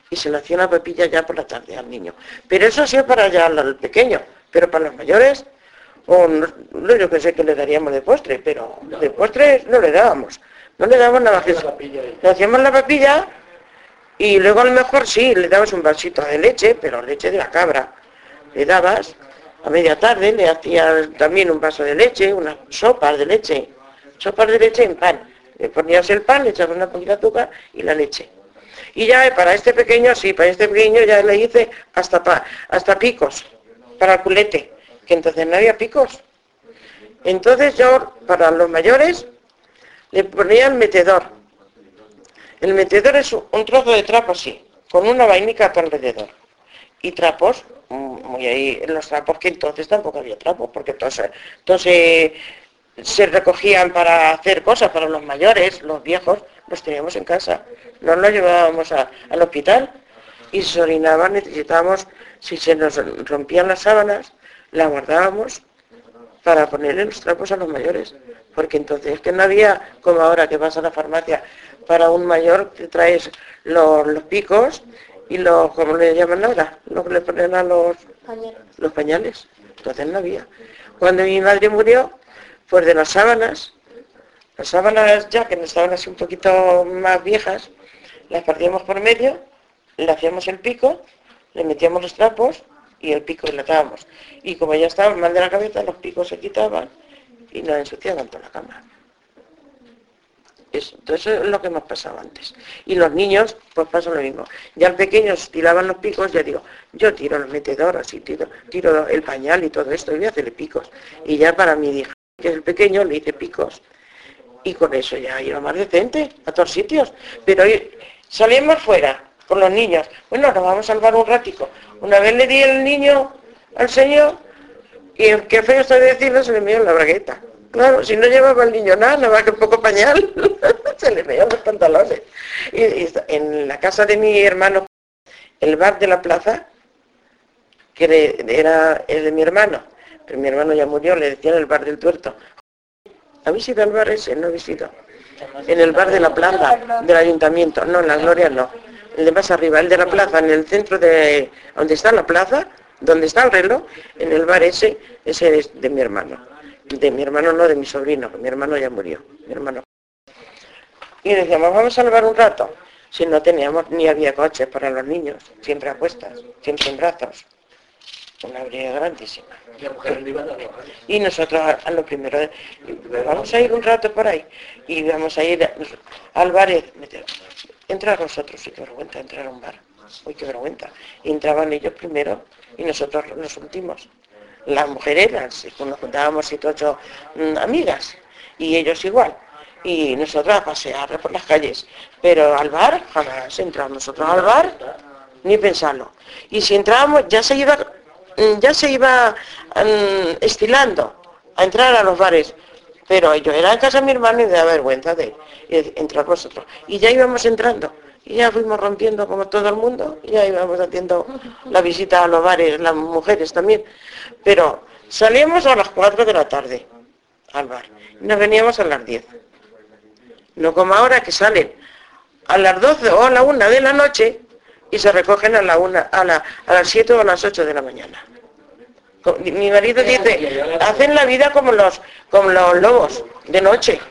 y se le hacía una papilla ya por la tarde al niño. Pero eso sí es para ya el pequeño, pero para los mayores, o no, no, yo pensé que le daríamos de postre, pero de postre no le dábamos. No le dábamos nada más que eso. Le hacíamos la papilla y luego a lo mejor sí, le dabas un vasito de leche, pero leche de la cabra. Le dabas, a media tarde le hacías también un vaso de leche, unas sopas de leche, sopas de leche en pan. Le ponías el pan, le echabas una poquita de azúcar y la leche. Y ya para este pequeño, sí, para este pequeño ya le hice hasta, pa, hasta picos, para el culete, que entonces no había picos. Entonces yo, para los mayores, le ponía el metedor. El metedor es un trozo de trapo así, con una vainica a tu alrededor. Y trapos, muy ahí, los trapos que entonces tampoco había trapos, porque todos, todos se, se recogían para hacer cosas para los mayores, los viejos, los teníamos en casa. No los llevábamos a, al hospital y se orinaban, necesitábamos, si se nos rompían las sábanas, las guardábamos para ponerle los trapos a los mayores. Porque entonces es que no había, como ahora que vas a la farmacia, para un mayor te traes los, los picos y los, ¿cómo le llaman ahora? Lo que le ponen a los pañales. los pañales. Entonces no había. Cuando mi madre murió, pues de las sábanas, las sábanas ya que estaban así un poquito más viejas, las partíamos por medio, le hacíamos el pico, le metíamos los trapos y el pico le atábamos. Y como ya estaban mal de la cabeza, los picos se quitaban y no ensuciaban toda la cama. Eso, eso es lo que hemos pasado antes. Y los niños, pues pasa lo mismo. Ya el pequeño tiraban los picos, ya digo, yo tiro los metedores y tiro, tiro el pañal y todo esto, y voy a hacerle picos. Y ya para mi hija, que es el pequeño, le hice picos. Y con eso ya iba más decente, a todos sitios. Pero salimos fuera, con los niños. Bueno, nos vamos a salvar un ratico. Una vez le di el niño al señor, y qué feo estoy de decirlo, se le meó en la bragueta. Claro, si no llevaba el niño nada, nada más que un poco pañal, se le meó los pantalones. Y, y en la casa de mi hermano, el bar de la plaza, que era el de mi hermano, pero mi hermano ya murió, le decían el bar del tuerto. ¿Habéis ido al bar ese? No habéis ido. En el bar de la plaza, del ayuntamiento. No, en la Gloria no. El de más arriba, el de la plaza, en el centro de... donde está la plaza, donde está el reloj, en el bar ese, ese es de mi hermano. De mi hermano no, de mi sobrino, que mi hermano ya murió. Mi hermano. Y decíamos, vamos a salvar un rato. Si no teníamos, ni había coches para los niños, siempre a cuestas, siempre en brazos. Una briega grandísima. Y nosotros a, a lo primero, vamos a ir un rato por ahí. Y vamos a ir al bar y entrar nosotros, y qué vergüenza entrar a un bar. Uy, qué vergüenza. Y entraban ellos primero y nosotros los últimos. Las mujeres, las, nos juntábamos siete ocho mmm, amigas, y ellos igual. Y nosotros a pasear por las calles. Pero al bar, jamás entramos nosotros al bar, ni pensarlo. Y si entrábamos, ya se iba... ya se iba um, estilando a entrar a los bares, pero yo era en casa de mi hermano y me da vergüenza de, de entrar vosotros. Y ya íbamos entrando, y ya fuimos rompiendo como todo el mundo, y ya íbamos haciendo la visita a los bares, las mujeres también. Pero salíamos a las cuatro de la tarde al bar, y nos veníamos a las diez. No como ahora que salen a las doce o a la una de la noche, y se recogen a la una, a, la, a las siete o a las ocho de la mañana. Mi marido dice, hacen la vida como los, como los lobos, de noche.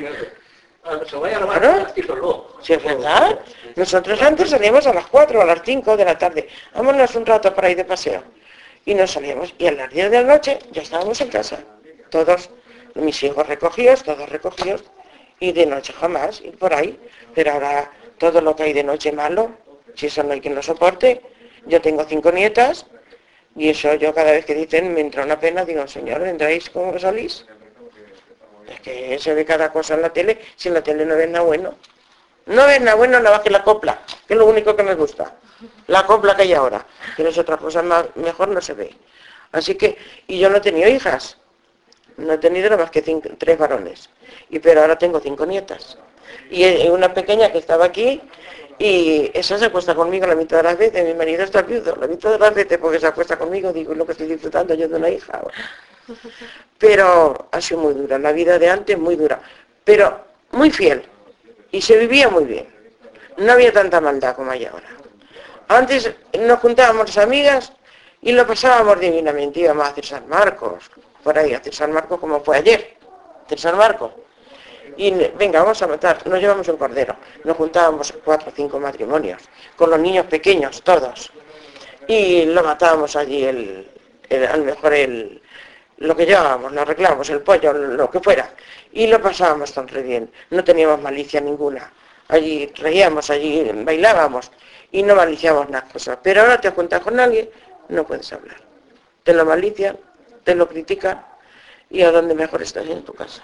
Claro, si es verdad. Nosotros antes salíamos a las cuatro o a las cinco de la tarde. Vámonos un rato para ir de paseo. Y nos salíamos, y a las diez de la noche ya estábamos en casa. Todos, mis hijos recogidos, todos recogidos, y de noche jamás, ir por ahí. Pero ahora todo lo que hay de noche malo, si eso no hay quien lo soporte. Yo tengo cinco nietas y eso yo cada vez que dicen me entra una pena, digo, señor, ¿vendráis cómo salís? Es que se ve cada cosa en la tele, si en la tele no ves nada bueno. No ves nada bueno nada más que la copla, que es lo único que me gusta. La copla que hay ahora, pero es otra cosa más, mejor no se ve. Así que, y yo no he tenido hijas, no he tenido nada más que cinco, tres varones, y pero ahora tengo cinco nietas. Y una pequeña que estaba aquí, y esa se acuesta conmigo la mitad de las veces, mi marido está viudo, la mitad de las veces porque se acuesta conmigo, digo, lo que estoy disfrutando yo de una hija ahora. Pero ha sido muy dura, la vida de antes muy dura, pero muy fiel, y se vivía muy bien, no había tanta maldad como hay ahora. Antes nos juntábamos las amigas y lo pasábamos divinamente. Íbamos a hacer San Marcos, por ahí, a hacer San Marcos como fue ayer, hacer San Marcos. Y venga, vamos a matar, nos llevamos un cordero. Nos juntábamos cuatro o cinco matrimonios, con los niños pequeños, todos. Y lo matábamos allí, el, el, a lo mejor el, lo que llevábamos, lo arreglábamos, el pollo, lo que fuera. Y lo pasábamos tan re bien, no teníamos malicia ninguna. Allí reíamos, allí bailábamos y no maliciamos las cosas. Pero ahora te juntas con alguien, no puedes hablar. Te lo malician, te lo critican y a donde mejor estás en tu casa.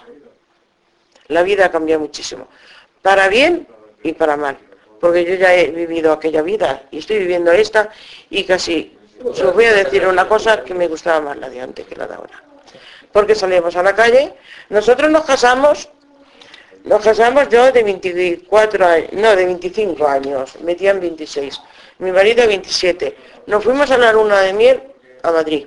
La vida ha cambiado muchísimo, para bien y para mal, porque yo ya he vivido aquella vida y estoy viviendo esta y casi os voy a decir una cosa que me gustaba más la de antes que la de ahora. Porque salíamos a la calle, nosotros nos casamos, nos casamos yo de veinticuatro años, no, de veinticinco años, metían veintiséis, mi marido veintisiete. Nos fuimos a la luna de miel a Madrid.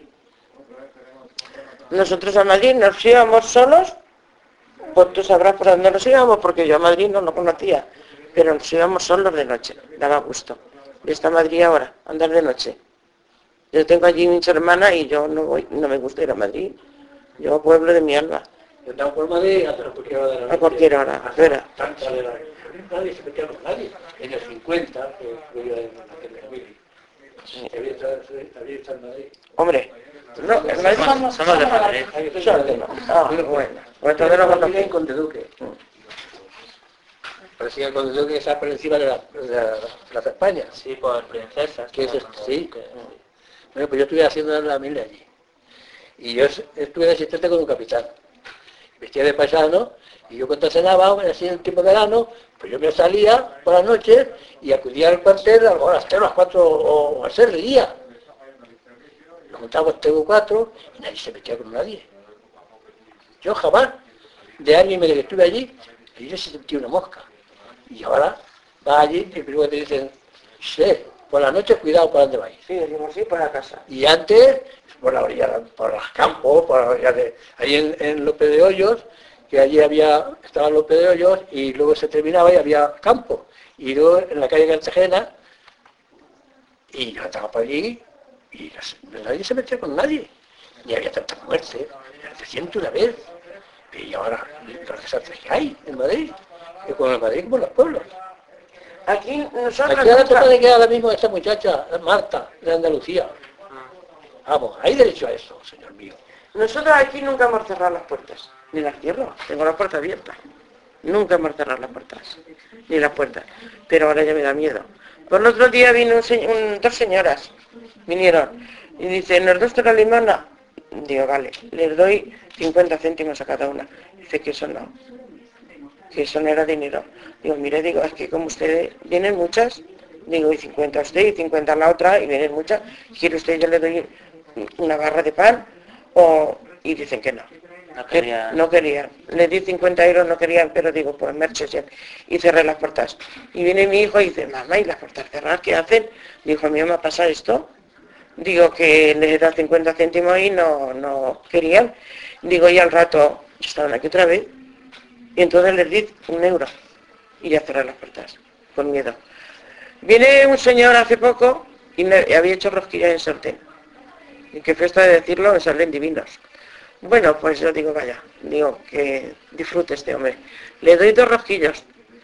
Nosotros a Madrid nos íbamos solos. Pues tú sabrás por dónde nos íbamos, porque yo a Madrid no lo conocía, pero nos íbamos solos de noche, daba gusto. Y está Madrid ahora, andar de noche. Yo tengo allí mis hermanas y yo no voy, no me gusta ir a Madrid. Yo pueblo de mi alma. Yo estaba por Madrid a cualquier hora de la noche. A cualquier hora, a vera. Nadie se metía con nadie. En el cincuenta, que fui yo en aquel familia. Había estado en Madrid. Hombre, no, en Madrid Somos, somos de Madrid. Ah, bueno. Pues entonces lo conocí. En Conde Duque. Parecía el Conde Duque que está por encima de la, de la, de las Españas. Sí, por princesas. ¿Qué es ¿no? esto? Sí. Que- Bueno, pues yo estuve haciendo la mil allí. Y yo estuve de asistente con un capitán. Vestía de paisano, y yo cuando cenaba, así en el tiempo de verano, pues yo me salía por la noche y acudía al cuartel a las tres, a las cuatro o a las seis del día. Nos juntábamos tres o cuatro y nadie se metía con nadie. Yo jamás, de año y medio que estuve allí, y yo se sentí una mosca. Y ahora vas allí y primero te dicen, sí, por la noche cuidado por dónde vais. Sí, decimos sí, por la casa. Y antes, por la orilla, por los campos, por la orilla de, ahí en, en López de Hoyos, que allí había, estaba López de Hoyos, y luego se terminaba y había campo. Y luego en la calle Cartagena, y yo estaba por allí, y no, nadie se metía con nadie. Ni había tanta muerte, se siente una vez. Y ahora, los desastres que hay en Madrid, y con el Madrid como en los pueblos. Aquí nosotros... Aquí ahora trata de que ahora mismo esta muchacha, Marta, de Andalucía. Vamos, hay derecho a eso, señor mío. Nosotros aquí nunca hemos cerrado las puertas, ni las cierro, tengo la puerta abierta. Nunca hemos cerrado las puertas, ni las puertas, pero ahora ya me da miedo. Por el otro día vino un se- un- dos señoras, vinieron, y dicen, ¿nos dos la limona? Digo, vale, les doy cincuenta céntimos a cada una. Dice que eso no, que eso no era dinero. Digo, mire, digo, es que como ustedes vienen muchas, digo, y cincuenta a usted y cincuenta a la otra, y vienen muchas, ¿quiere usted yo le doy una barra de pan? O, y dicen que no. No Que querían. no querían. Le di cincuenta euros, no querían, pero digo, pues merches. Y cerré las puertas. Y viene mi hijo y dice, mamá, ¿y las puertas cerradas qué hacen? Dijo, a mí me pasa esto. Digo, que les da cincuenta céntimos y no, no querían. Digo, y al rato estaban aquí otra vez. Y entonces les di un euro. Y ya cerré las puertas, con miedo. Viene un señor hace poco y me había hecho rosquillas en sartén. Y que fiesta de decirlo, me salen divinos. Bueno, pues yo digo, vaya, digo, que disfrute este hombre. Le doy dos rosquillos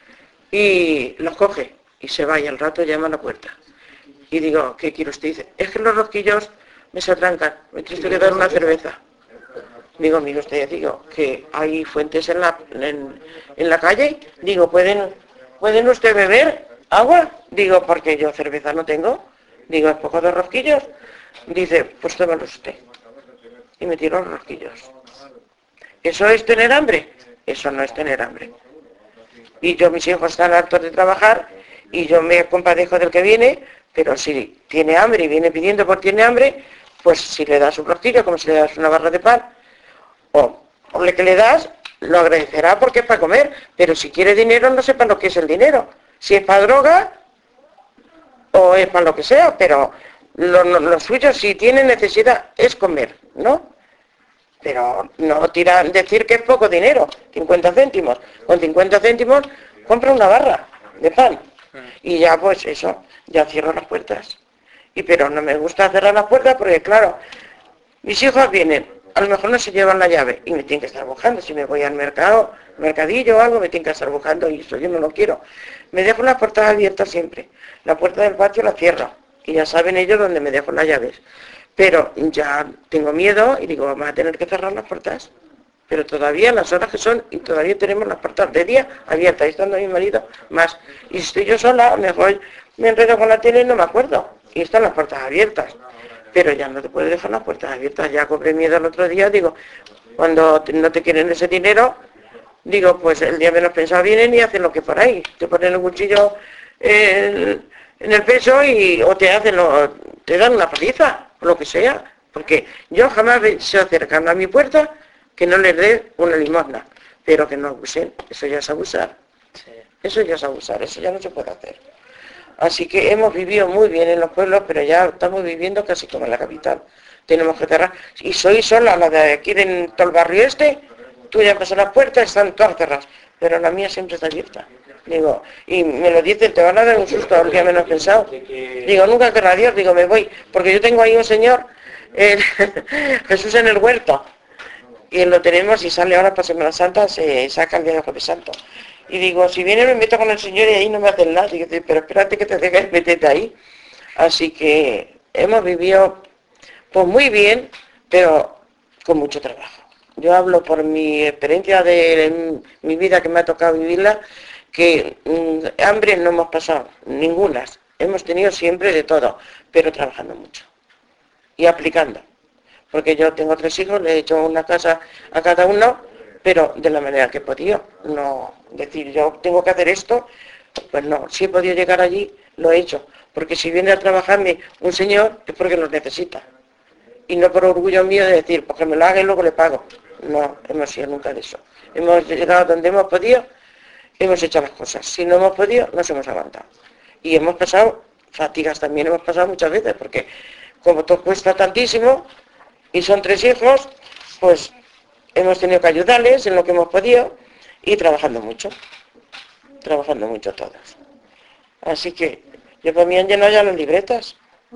y los coge y se va y al rato llama a la puerta. Y digo, ¿qué quiere usted? Dice, es que los rosquillos me se atrancan, me tienes que dar una cerveza. Digo, mire usted, digo, que hay fuentes en la, en, en la calle. Digo, ¿pueden, ¿pueden usted beber agua? Digo, porque yo cerveza no tengo. Digo, ¿es poco de rosquillos? Dice, pues tómalo usted. Y me tiró los rosquillos. ¿Eso es tener hambre? Eso no es tener hambre. Y yo, mis hijos están hartos de trabajar y yo me compadezco del que viene, pero si tiene hambre y viene pidiendo por tiene hambre, pues si le das un rosquillo, como si le das una barra de pan, o, o le que le das, lo agradecerá porque es para comer, pero si quiere dinero no sepa lo que es el dinero. Si es para droga o es para lo que sea, pero lo, lo, lo suyo si tiene necesidad es comer, ¿no? Pero no tirar, decir que es poco dinero, cincuenta céntimos. Con cincuenta céntimos compra una barra de pan. Y ya pues eso, ya cierro las puertas. Y pero no me gusta cerrar las puertas porque, claro, mis hijos vienen, a lo mejor no se llevan la llave y me tienen que estar buscando. Si me voy al mercado, mercadillo o algo, me tienen que estar buscando y eso yo no lo quiero. Me dejo las puertas abiertas siempre. La puerta del patio la cierro y ya saben ellos dónde me dejo las llaves. Pero ya tengo miedo y digo, vamos a tener que cerrar las puertas. Pero todavía las horas que son y todavía tenemos las puertas de día abiertas. Y estando mi marido más. Y si estoy yo sola, mejor me enredo con la tele y no me acuerdo. Y están las puertas abiertas. Pero ya no te puedes dejar las puertas abiertas. Ya cobré miedo el otro día, digo, cuando no te quieren ese dinero, digo, pues el día menos pensado vienen y hacen lo que por ahí. Te ponen el cuchillo en, en el pecho y o te hacen lo, te dan una paliza, o lo que sea. Porque yo jamás se acercan a mi puerta que no les dé una limosna. Pero que no abusen, eso ya es abusar. Sí. Eso ya es abusar, eso ya no se puede hacer. Así que hemos vivido muy bien en los pueblos, pero ya estamos viviendo casi como en la capital. Tenemos que cerrar. Y soy sola, la de aquí en todo el barrio este, tú ya pasas las puertas, están todas cerradas, pero la mía siempre está abierta. Digo, y me lo dicen, te van a dar un susto al día menos pensado. Digo, nunca querrá Dios, digo, me voy, porque yo tengo ahí un señor, eh, Jesús en el huerto, y lo tenemos y sale ahora para Semana Santa, se saca el día de Jueves Santo. Y digo, si viene me meto con el Señor y ahí no me hacen nada. Digo, pero espérate que te dejes meterte ahí. Así que hemos vivido pues muy bien, pero con mucho trabajo. Yo hablo por mi experiencia de mi vida que me ha tocado vivirla, que mmm, hambre no hemos pasado, ninguna. Hemos tenido siempre de todo, pero trabajando mucho y aplicando. Porque yo tengo tres hijos, le he hecho una casa a cada uno, pero de la manera que he podido. No decir, yo tengo que hacer esto, pues no. Si he podido llegar allí, lo he hecho. Porque si viene a trabajarme un señor, es porque lo necesita. Y no por orgullo mío de decir, porque me lo haga y luego le pago. No, hemos sido nunca de eso. Hemos llegado donde hemos podido, hemos hecho las cosas. Si no hemos podido, nos hemos aguantado. Y hemos pasado fatigas también, hemos pasado muchas veces, porque como todo cuesta tantísimo, y son tres hijos, pues hemos tenido que ayudarles en lo que hemos podido y trabajando mucho, trabajando mucho todos. Así que yo para mí han llenado ya las libretas.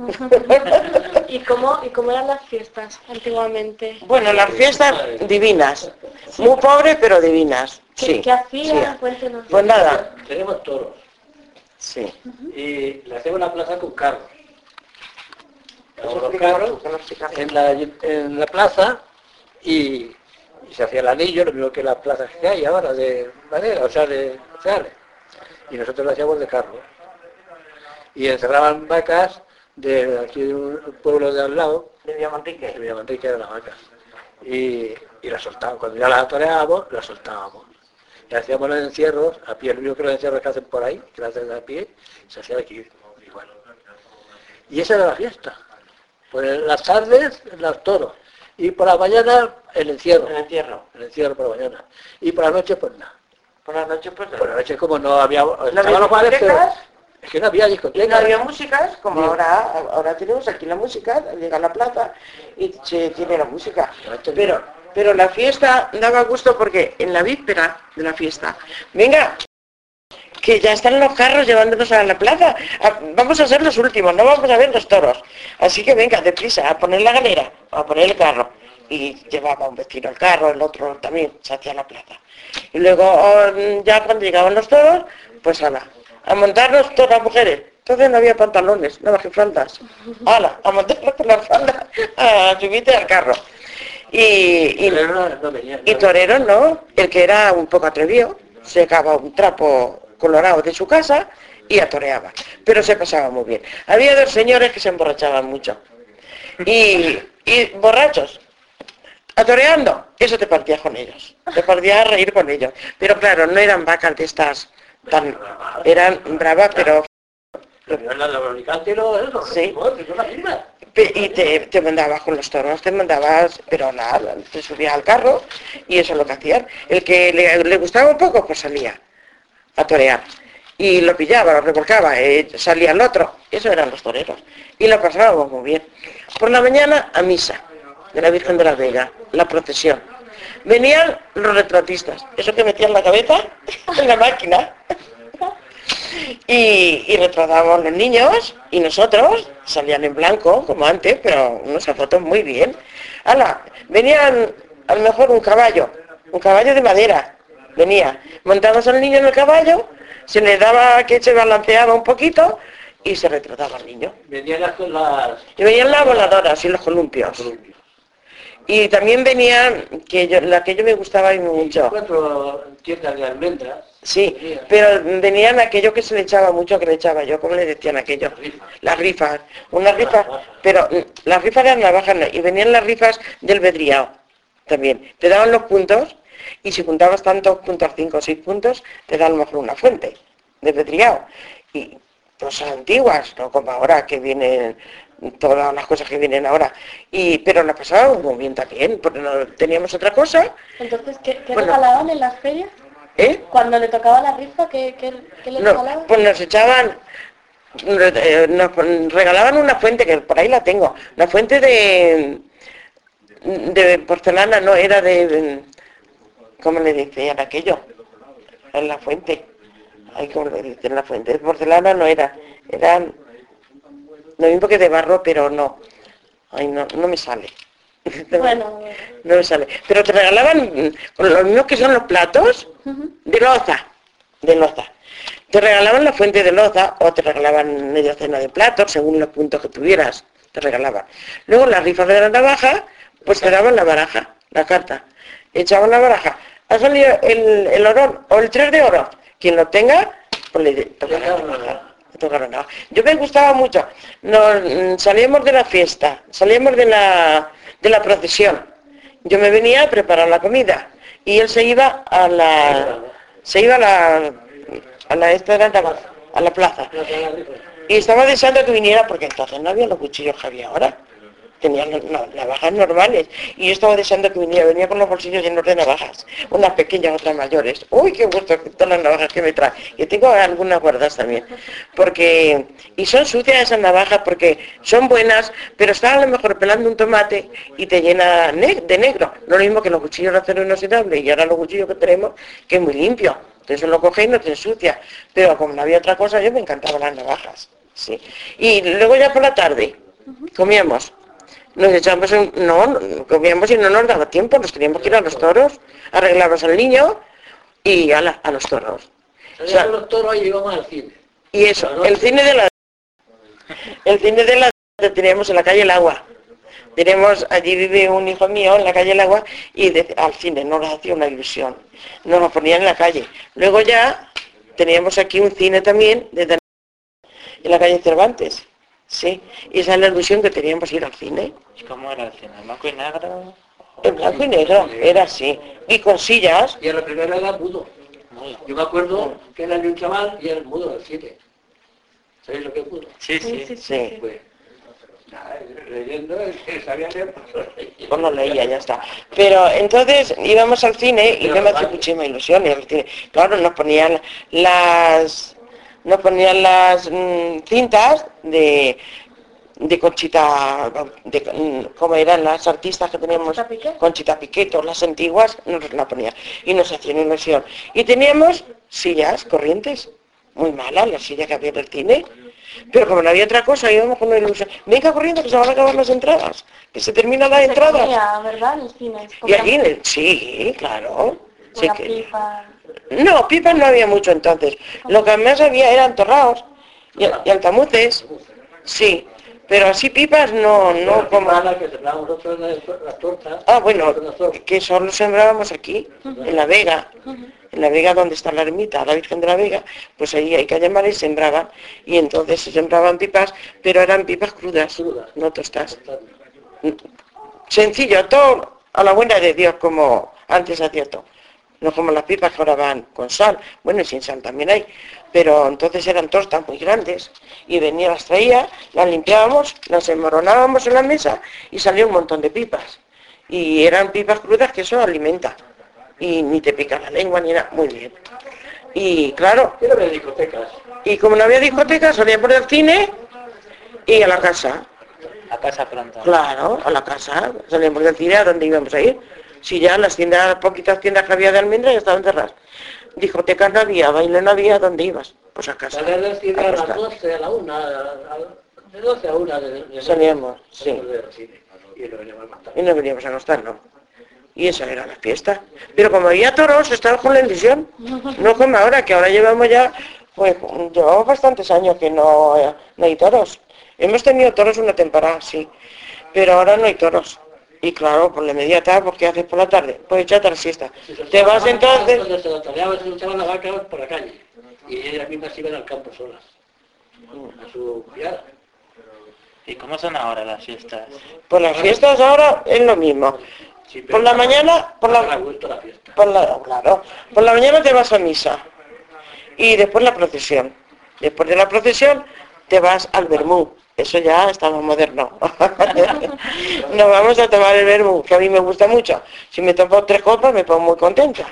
¿Y cómo, ¿Y cómo eran las fiestas antiguamente? Bueno, las fiestas divinas, muy pobres pero divinas. ¿Qué, Sí, ¿qué hacían? sí. Cuéntenos. Pues nada, Tenemos toros sí. y le hacemos la plaza con carros. Eso Los explícalo carros tú, que lo explicas. en la, en la plaza y, y se hacía el anillo, lo mismo que las plazas que hay ahora de madera, o sea, de cereales. Y nosotros lo hacíamos de carro. Y encerraban vacas de aquí de un pueblo de al lado, De Villamanrique. de Villamanrique de las vacas. Y, y las soltábamos. Cuando ya las atoreábamos, las soltábamos. Y hacíamos los encierros, a pie, lo mismo que los encierros que hacen por ahí, que lo hacen a pie, se hacía aquí igual. Y esa era la fiesta. Pues las tardes, los toros. Y por la mañana, el encierro. El entierro. El encierro por la mañana. Y por la noche, pues nada. Por la noche pues Por la noche como no había... no estaban había los bares, pero discotecas, es que no había y discotecas. no había músicas, como Bien. ahora, ahora tenemos aquí la música, llega a la plaza y se tiene la música. Pero, pero la fiesta daba gusto porque en la víspera de la fiesta, venga, que ya están los carros llevándonos a la plaza, a- vamos a ser los últimos, no vamos a ver los toros. Así que venga, deprisa, a poner la galera, a poner el carro. Y llevaba un vecino el carro, el otro también, se hacía la plaza. Y luego, oh, ya cuando llegaban los toros, pues ala, a montarnos todas las mujeres. Entonces no había pantalones, nada más que faldas. Ala, a montarnos con las faldas, a subirte al carro. Y, y, Pero no, no venía, y no. torero no, el que era un poco atrevido, sacaba un trapo colorado de su casa y atoreaba. Pero se pasaba muy bien. Había dos señores que se emborrachaban mucho. Y, y borrachos, atoreando, eso te partías con ellos. Te partías a reír con ellos. Pero claro, no eran vacas de estas tan... Eran bravas, pero... Pero la de Alicante y lo eso, Sí. no, que son las mismas. Pe- y te, te mandabas con los toros, te mandabas, pero nada, te subías al carro y eso es lo que hacían. El que le, le gustaba un poco, pues salía a torear. Y lo pillaba, lo revolcaba, eh, salía el otro. Eso eran los toreros. Y lo pasábamos muy bien. Por la mañana a misa de la Virgen de la Vega, la procesión. Venían los retratistas, eso que metían la cabeza en la máquina. Y, y retratábamos los niños y nosotros, salían en blanco, como antes, pero unas fotos muy bien. ¡Hala! Venían a lo mejor un caballo, un caballo de madera, venía, montábamos al niño en el caballo, se le daba que se balanceaba un poquito y se retrataba al niño. Venían las, las... Y venían las voladoras y los columpios. columpios. Y también venían, que yo, la que yo me gustaba y mucho. Cuatro tiendas de almendras. Sí, pero venían aquello que se le echaba mucho, que le echaba yo, ¿cómo le decían aquello? Las rifas. Las rifas, unas rifas, pero mm, las rifas eran navajas, y venían las rifas del vedriao también. Te daban los puntos, y si juntabas tantos puntos, cinco o seis puntos, te dan a lo mejor una fuente de vedriao. Y cosas antiguas, no como ahora que vienen todas las cosas que vienen ahora. Y pero la pasábamos muy bien también, porque no teníamos otra cosa. Entonces, ¿qué, qué Bueno. regalaban en las ferias? ¿Eh? Cuando le tocaba la rifa, ¿qué, qué, qué le No, regalaban? pues nos echaban, eh, nos regalaban una fuente, que por ahí la tengo, la fuente de, de porcelana, no, era de, ¿cómo le decían aquello? En la fuente, ay, ¿cómo le dicen la fuente? De porcelana no era, eran lo mismo que de barro, pero no, ay, no, no me sale. Bueno, No me sale. Pero te regalaban lo mismo que son los platos ujú. de loza, de loza. Te regalaban la fuente de loza o te regalaban media docena de platos, según los puntos que tuvieras, te regalaban. Luego las rifas de la navaja, pues te daban la baraja, la carta. Echaban la baraja. Ha salido el, el oro o el tres de oro. Quien lo tenga, pues le tocará la navaja. Le tocará la navaja. Yo me gustaba mucho. Nos mm, salíamos de la fiesta, salíamos de la de la procesión. Yo me venía a preparar la comida y él se iba a la se iba a la a la esta de la- a la plaza y estaba deseando que viniera porque entonces no había los cuchillos que había ahora, tenían las no, navajas normales y yo estaba deseando que viniera, venía con los bolsillos llenos de navajas, unas pequeñas, otras mayores. Uy, qué gusto todas las navajas que me trae. Yo tengo algunas guardadas también, porque y son sucias esas navajas porque son buenas, pero están a lo mejor pelando un tomate y te llena ne- de negro. No lo mismo que los cuchillos de acero inoxidable y ahora los cuchillos que tenemos, que es muy limpio. Entonces lo coges y no te ensucia. Pero como no había otra cosa, yo me encantaban las navajas. Sí. Y luego ya por la tarde comíamos. Nos echábamos en, no, no, comíamos y no nos daba tiempo, nos teníamos que ir a los toros, arreglabas al niño y a, la- a los toros. O sea, Salíamos los toros y íbamos al cine. y eso, el cine de la el cine de la teníamos en la calle El Agua. Tenemos, allí vive un hijo mío en la calle El Agua y de- al cine nos hacía una ilusión. Nos lo ponían en la calle. Luego ya teníamos aquí un cine también desde en la calle Cervantes. Sí, y esa es la ilusión que teníamos ir al cine. ¿Y cómo era el cine? ¿Blanco y negro? En blanco y negro, era así. Y con sillas. Y a la primera era mudo. Muy. Yo me acuerdo que era de un chaval y era el mudo del cine. ¿Sabéis lo que es mudo? Sí, Sí, sí. sí, Sí. Pues, nada, leyendo, que sabía leer. Pues no leía, ya está. Pero entonces íbamos al cine y yo me hacía muchísima ilusión ir al cine. Claro, nos ponían las nos ponían las mm, cintas de de Conchita, de, mm, ¿cómo eran las artistas que teníamos? ¿Conchita Piqué? Conchita Piqué, todas las antiguas nos la ponían y nos hacían ilusión. Y teníamos sillas corrientes, muy malas las sillas que había en el cine. Pero como no había otra cosa, íbamos con una ilusión. Venga corriendo que se van a acabar las entradas, que se terminan las Se entradas. comía, ¿verdad? En el cine. Se Y comía allí, en el- sí, claro. Sí una que- pipa. No, pipas no había mucho entonces. Lo que más había eran torraos y, y altamuces. Sí, pero así pipas no, no como... Mala que sembrábamos nosotros las, las tortas. Ah, bueno, Las tortas. que solo sembrábamos aquí, en La Vega. En La Vega donde está la ermita, la Virgen de la Vega, pues ahí hay que llamar y sembraban. Y entonces se sembraban pipas, pero eran pipas crudas, Crudas. no tostadas. Sencillo, todo a la buena de Dios, como antes hacía todo. No como las pipas que ahora van con sal, bueno, y sin sal también hay, pero entonces eran tostas muy grandes, y venía, las traía, las limpiábamos, las enmoronábamos en la mesa, y salía un montón de pipas. Y eran pipas crudas que eso alimenta, y ni te pica la lengua ni nada, muy bien. Y claro, Quiero ver discotecas. y como no había discoteca, salía por el cine y a la casa. A casa pronto. Claro, a la casa, salíamos del cine a donde íbamos a ir. Si ya las tiendas, poquitas tiendas que había de almendras ya estaban cerradas. Discotecas no había, baile no había, ¿dónde ibas? pues a casa. Salían del cine a las acostar. doce, a la una, a- a- de doce a una. De, de, Salíamos, sí. salíamos del cine. Y nos veníamos más tarde. Y nos veníamos a acostar, ¿no? Y esa era la fiesta. Pero como había toros, estaba con la ilusión. No como ahora, que ahora llevamos ya, pues llevamos bastantes años que no, no hay toros. Hemos tenido toros una temporada, sí. Pero ahora no hay toros. Y claro, por la media tarde, pues ¿qué haces por la tarde? Pues echate la siesta. Te vas entonces... Cuando se lo toreaban, se luchaban las vacas por la calle. Y ellas mismas iban al campo solas. A su criada. ¿Y cómo son ahora las fiestas? Pues las fiestas ahora es lo mismo. Sí, pero Por la mañana, por ha la, vuelto la fiesta. por la, claro, por la mañana te vas a misa. Y después la procesión. Después de la procesión te vas al vermú. Eso ya está más moderno. Nos vamos a tomar el vermú, que a mí me gusta mucho. Si me tomo tres copas me pongo muy contenta.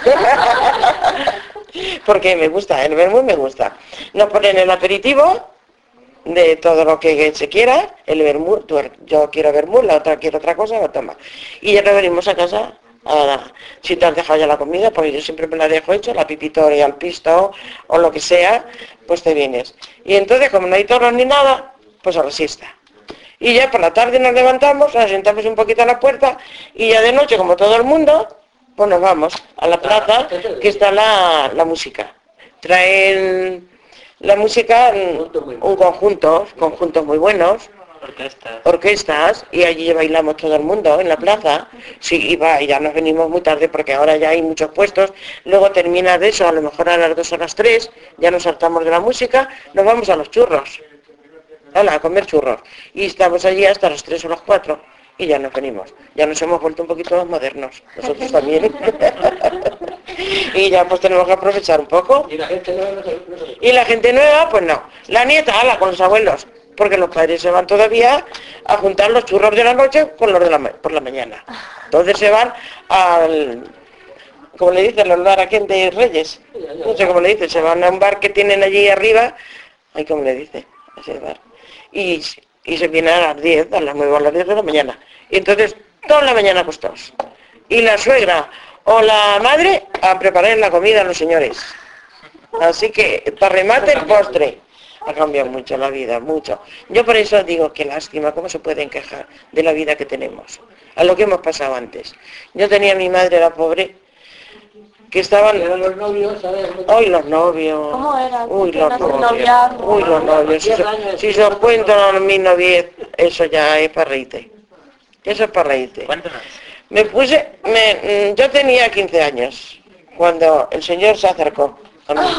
Porque me gusta, el vermú me gusta. Nos ponen el aperitivo de todo lo que se quiera, el vermú, tú- yo quiero vermú, la otra quiere otra cosa, lo toma. Y ya nos venimos a casa. A, si te has dejado ya la comida, pues yo siempre me la dejo hecha, la pipitoria, al pisto o lo que sea, pues te vienes. Y entonces, como no hay toros ni nada, pues a la siesta. Y ya por la tarde nos levantamos, nos sentamos un poquito a la puerta y ya de noche, como todo el mundo, pues nos vamos a la plaza, que está la, la música. Traen la música, un conjunto, conjuntos muy buenos, Orquestas. orquestas, y allí bailamos todo el mundo en la plaza. Sí, y va, y ya nos venimos muy tarde porque ahora ya hay muchos puestos. Luego termina de eso, a lo mejor a las dos o las tres, ya nos saltamos de la música, nos vamos a los churros. Hola, a comer churros. Y estamos allí hasta las tres o las cuatro y ya nos venimos. Ya nos hemos vuelto un poquito más modernos, nosotros también. Y ya pues tenemos que aprovechar un poco. Y la gente no, no, se- no se- Y la gente nueva, pues no. La nieta, ala, con los abuelos. Porque los padres se van todavía a juntar los churros de la noche con los de la ma- por la mañana. Entonces se van al... como le dicen los bar aquí de Reyes. No sé cómo le dicen. Se van a un bar que tienen allí arriba. Ay, ¿cómo le dice? Ese bar. Y, y se vienen a las diez, a las nueve, a las diez de la mañana. Y entonces, toda la mañana acostados. Y la suegra o la madre a preparar la comida a los señores. Así que, para remate el postre. Ha cambiado mucho la vida, mucho. Yo por eso digo que lástima, ¿cómo se pueden quejar de la vida que tenemos? A lo que hemos pasado antes. Yo tenía a mi madre, la pobre, que estaban... Eran los novios, ¿sabes? Hoy los novios. ¿Cómo era? Uy, ¿Qué los era ese novios. noviazgo? Uy, los novios. Si, so- si se os cuento mi noviez, eso ya es para reírte. Eso es para reírte. Cuéntanos. Me puse... me- mm, yo tenía quince años cuando el señor se acercó a mí.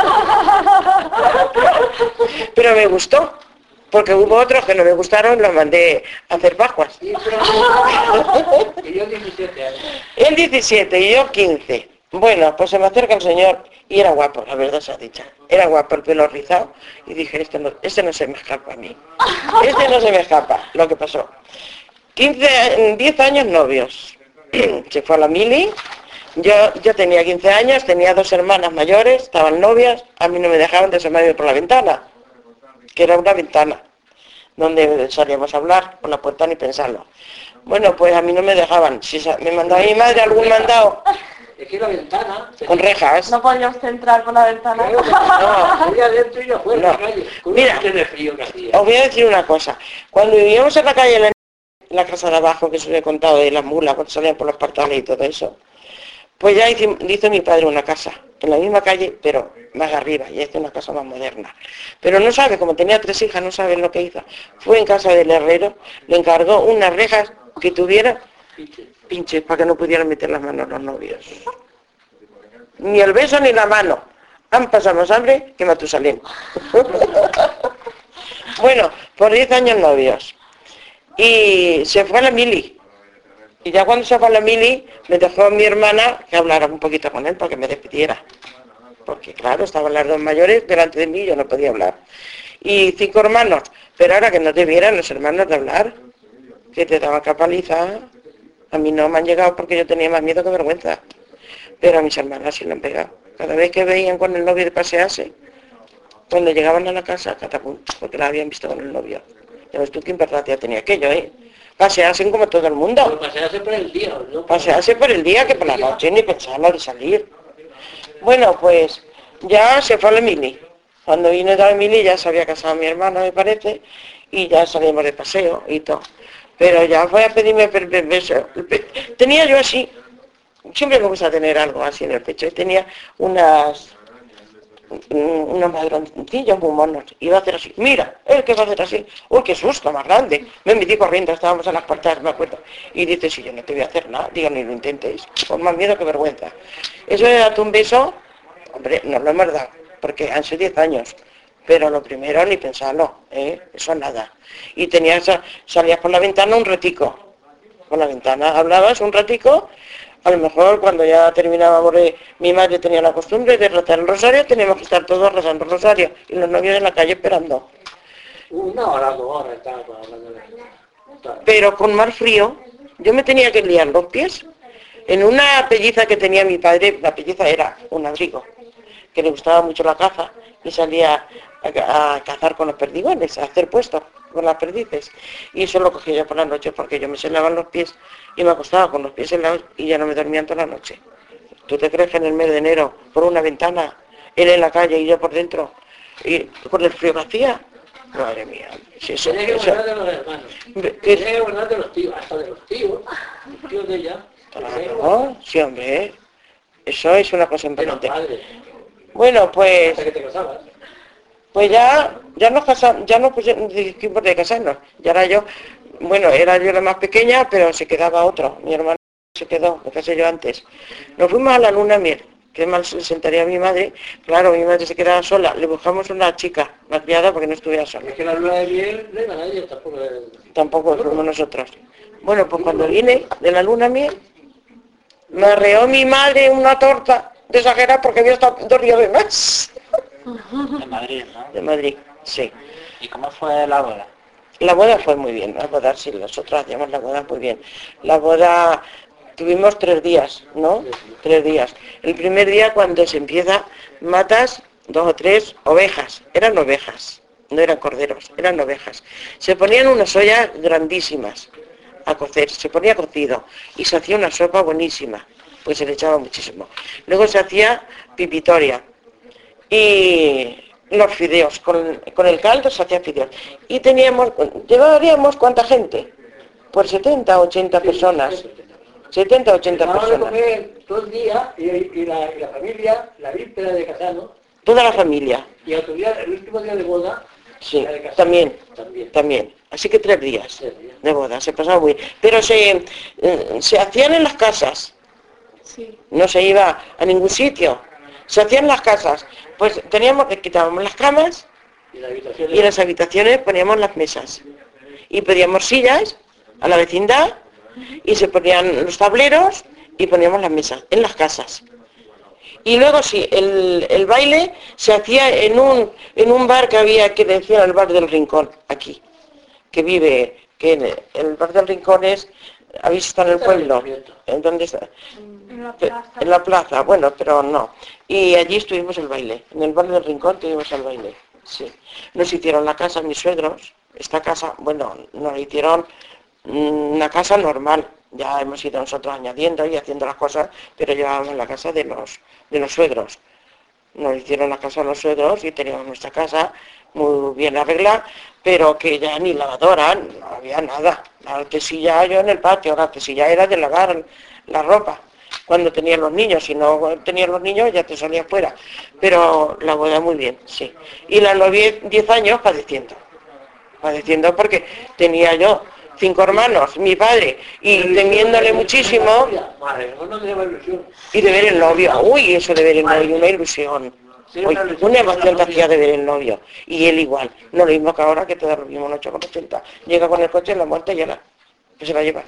Pero me gustó. Porque hubo otros que no me gustaron, los mandé a hacer pascuas. Y pero- y yo diecisiete años. Él diecisiete y yo quince. Bueno, pues se me acerca el señor y era guapo, la verdad se ha dicho. Era guapo, el pelo rizado. Y dije, este no, este no se me escapa a mí. Este no se me escapa, lo que pasó. quince, diez años novios. Se fue a la mili. Yo, yo tenía quince años, tenía dos hermanas mayores, estaban novias. A mí no me dejaban de asomarme por la ventana, que era una ventana, donde salíamos a hablar, por la puerta ni pensarlo. Bueno, pues a mí no me dejaban. Si sa- me mandaba mi madre algún mandado Es que la ventana... con rejas. No podíamos entrar por la ventana. No, ella adentro y yo fuera No. de la calle. Con Mira. un de frío que hacía. Os voy a decir una cosa. Cuando vivíamos en la calle, en la, en la casa de abajo, que os he contado de las mulas, cuando salían por los portales y todo eso, pues ya hizo, hizo mi padre una casa, en la misma calle, pero más arriba, y hizo una casa más moderna. Pero no sabe, como tenía tres hijas, no sabe lo que hizo. Fue en casa del herrero, le encargó unas rejas que tuviera pinches para que no pudieran meter las manos los novios. Ni el beso ni la mano. Han pasado más hambre que Matusalén. Bueno, por diez años novios. Y se fue a la mili. Y ya cuando se fue a la mili, me dejó mi hermana que hablara un poquito con él para que me despidiera. Porque claro, estaban las dos mayores delante de mí y yo no podía hablar. Y cinco hermanos. Pero ahora que no te vieran los hermanos de hablar, que te daban capaliza. A mí no me han llegado porque yo tenía más miedo que vergüenza. Pero a mis hermanas sí lo han pegado. Cada vez que veían con el novio de pasearse, cuando llegaban a la casa, catapum, porque la habían visto con el novio. Ya ves tú qué importancia tenía aquello, ¿eh? Pasearse como todo el Pero mundo. pasearse por el día, ¿no? Pasearse por el día que por la noche, ni pensarlo de salir. Bueno, pues ya se fue a la mili. Cuando vine de Emilia ya se había casado mi hermano, me parece, y ya salimos de paseo y todo. Pero ya fue a pedirme permiso. Tenía yo así, siempre me gusta tener algo así en el pecho, y tenía unas unos madroncillos muy monos, iba a hacer así, mira, él que va a hacer así, uy, qué susto más grande, me metí corriendo, estábamos a las puertas, me acuerdo, y dice, si yo no te voy a hacer nada, digo, ni lo intentéis, con más miedo que vergüenza. Eso de darte un beso, hombre, nos lo hemos dado, porque han sido diez años, pero lo primero ni pensarlo, ¿eh? Eso nada. Y tenías, salías por la ventana un ratico, por la ventana hablabas un ratico. A lo mejor cuando ya terminábamos, de, mi madre tenía la costumbre de rezar el rosario, teníamos que estar todos rezando el rosario y los novios en la calle esperando. Una hora, dos horas estábamos hablando de eso. Pero con más frío, yo me tenía que liar los pies. En una pelliza que tenía mi padre, la pelliza era un abrigo, que le gustaba mucho la caza y salía a, a cazar con los perdigones, a hacer puestos con las perdices. Y eso lo cogía yo por la noche porque yo me selaban los pies y me acostaba con los pies helados y ya no me dormía toda la noche. ¿Tú te crees que en el mes de enero, por una ventana, él en la calle y yo por dentro, y con el frío que hacía? Madre mía. Si eso, Tenía que eso, guardar de los hermanos. ¿qué? Tenía que guardar de los tíos, hasta de los tíos. Los tíos de ella. Claro, sí, hombre. Eso es una cosa De los importante. padres. Bueno, pues... Hasta que te casabas. Pues ya, ya nos casamos, ya nos pusimos de casarnos. Ya era yo, bueno, era yo la más pequeña, pero se quedaba otro. Mi hermano se quedó, me casé yo antes. Nos fuimos a la luna de miel, que mal se sentaría a mi madre. Claro, mi madre se quedaba sola. Le buscamos una chica, una criada, porque no estuviera sola. Es que la luna de miel no iba nadie, tampoco. Tampoco fuimos nosotros. Bueno, pues cuando vine de la luna de miel, me arreó mi madre una torta de exagerada porque había estado dos días de más. De Madrid, ¿no? De Madrid, sí. ¿Y cómo fue la boda? La boda fue muy bien, la boda sí, nosotros hacíamos la boda muy bien. La boda tuvimos tres días, ¿no? Tres días. El primer día cuando se empieza, matas dos o tres ovejas, eran ovejas, no eran corderos, eran ovejas. Se ponían unas ollas grandísimas a cocer, se ponía cocido y se hacía una sopa buenísima, pues se le echaba muchísimo. Luego se hacía pipitoria y los fideos, con, con el caldo se hacía fideos. Y teníamos, llevaríamos ¿cuánta gente? Por setenta, ochenta personas. setenta, ochenta Vamos a personas. comer todo el día y, y, la, y la familia, la víspera de casado, Toda la familia. y otro día, el último día de boda, Sí, la de casado, también, también. también. Así que tres días Tres días. de boda, se pasaba muy bien. Pero se, eh, se hacían en las casas, Sí. no se iba a ningún sitio. Se hacían en las casas. Pues teníamos que quitábamos las camas Y la habitación y en las habitaciones poníamos las mesas. Y pedíamos sillas a la vecindad y se ponían los tableros y poníamos las mesas en las casas. Y luego sí, el, el baile se hacía en un, en un bar que había, que decían el bar del Rincón, aquí, que vive, que el, el bar del Rincón es, ¿habéis estado en el pueblo? ¿En dónde está? En la plaza. En la plaza, bueno, pero no. Y allí estuvimos el baile, en el bar del Rincón tuvimos el baile, sí. Nos hicieron la casa mis suegros, esta casa, bueno, nos hicieron una casa normal, ya hemos ido nosotros añadiendo y haciendo las cosas, pero llevábamos la casa de los, de los suegros. Nos hicieron la casa de los suegros y teníamos nuestra casa muy bien arreglada, pero que ya ni lavadora, no había nada. La tesilla yo en el patio, la tesilla era de lavar la ropa. Cuando tenían los niños, si no tenían los niños ya te salías fuera. Pero la boda muy bien, sí. Y la novia diez años padeciendo. Padeciendo porque tenía yo cinco hermanos, mi padre, y temiéndole muchísimo, Madre, no me daba ilusión. y de ver el novio. Uy, eso de ver el novio, una ilusión. Uy, una emoción te hacía de ver el novio. Y él igual. No lo mismo que ahora que te da lo mismo un ocho con ochenta. Llega con el coche en la muerte y ya la, que se la lleva.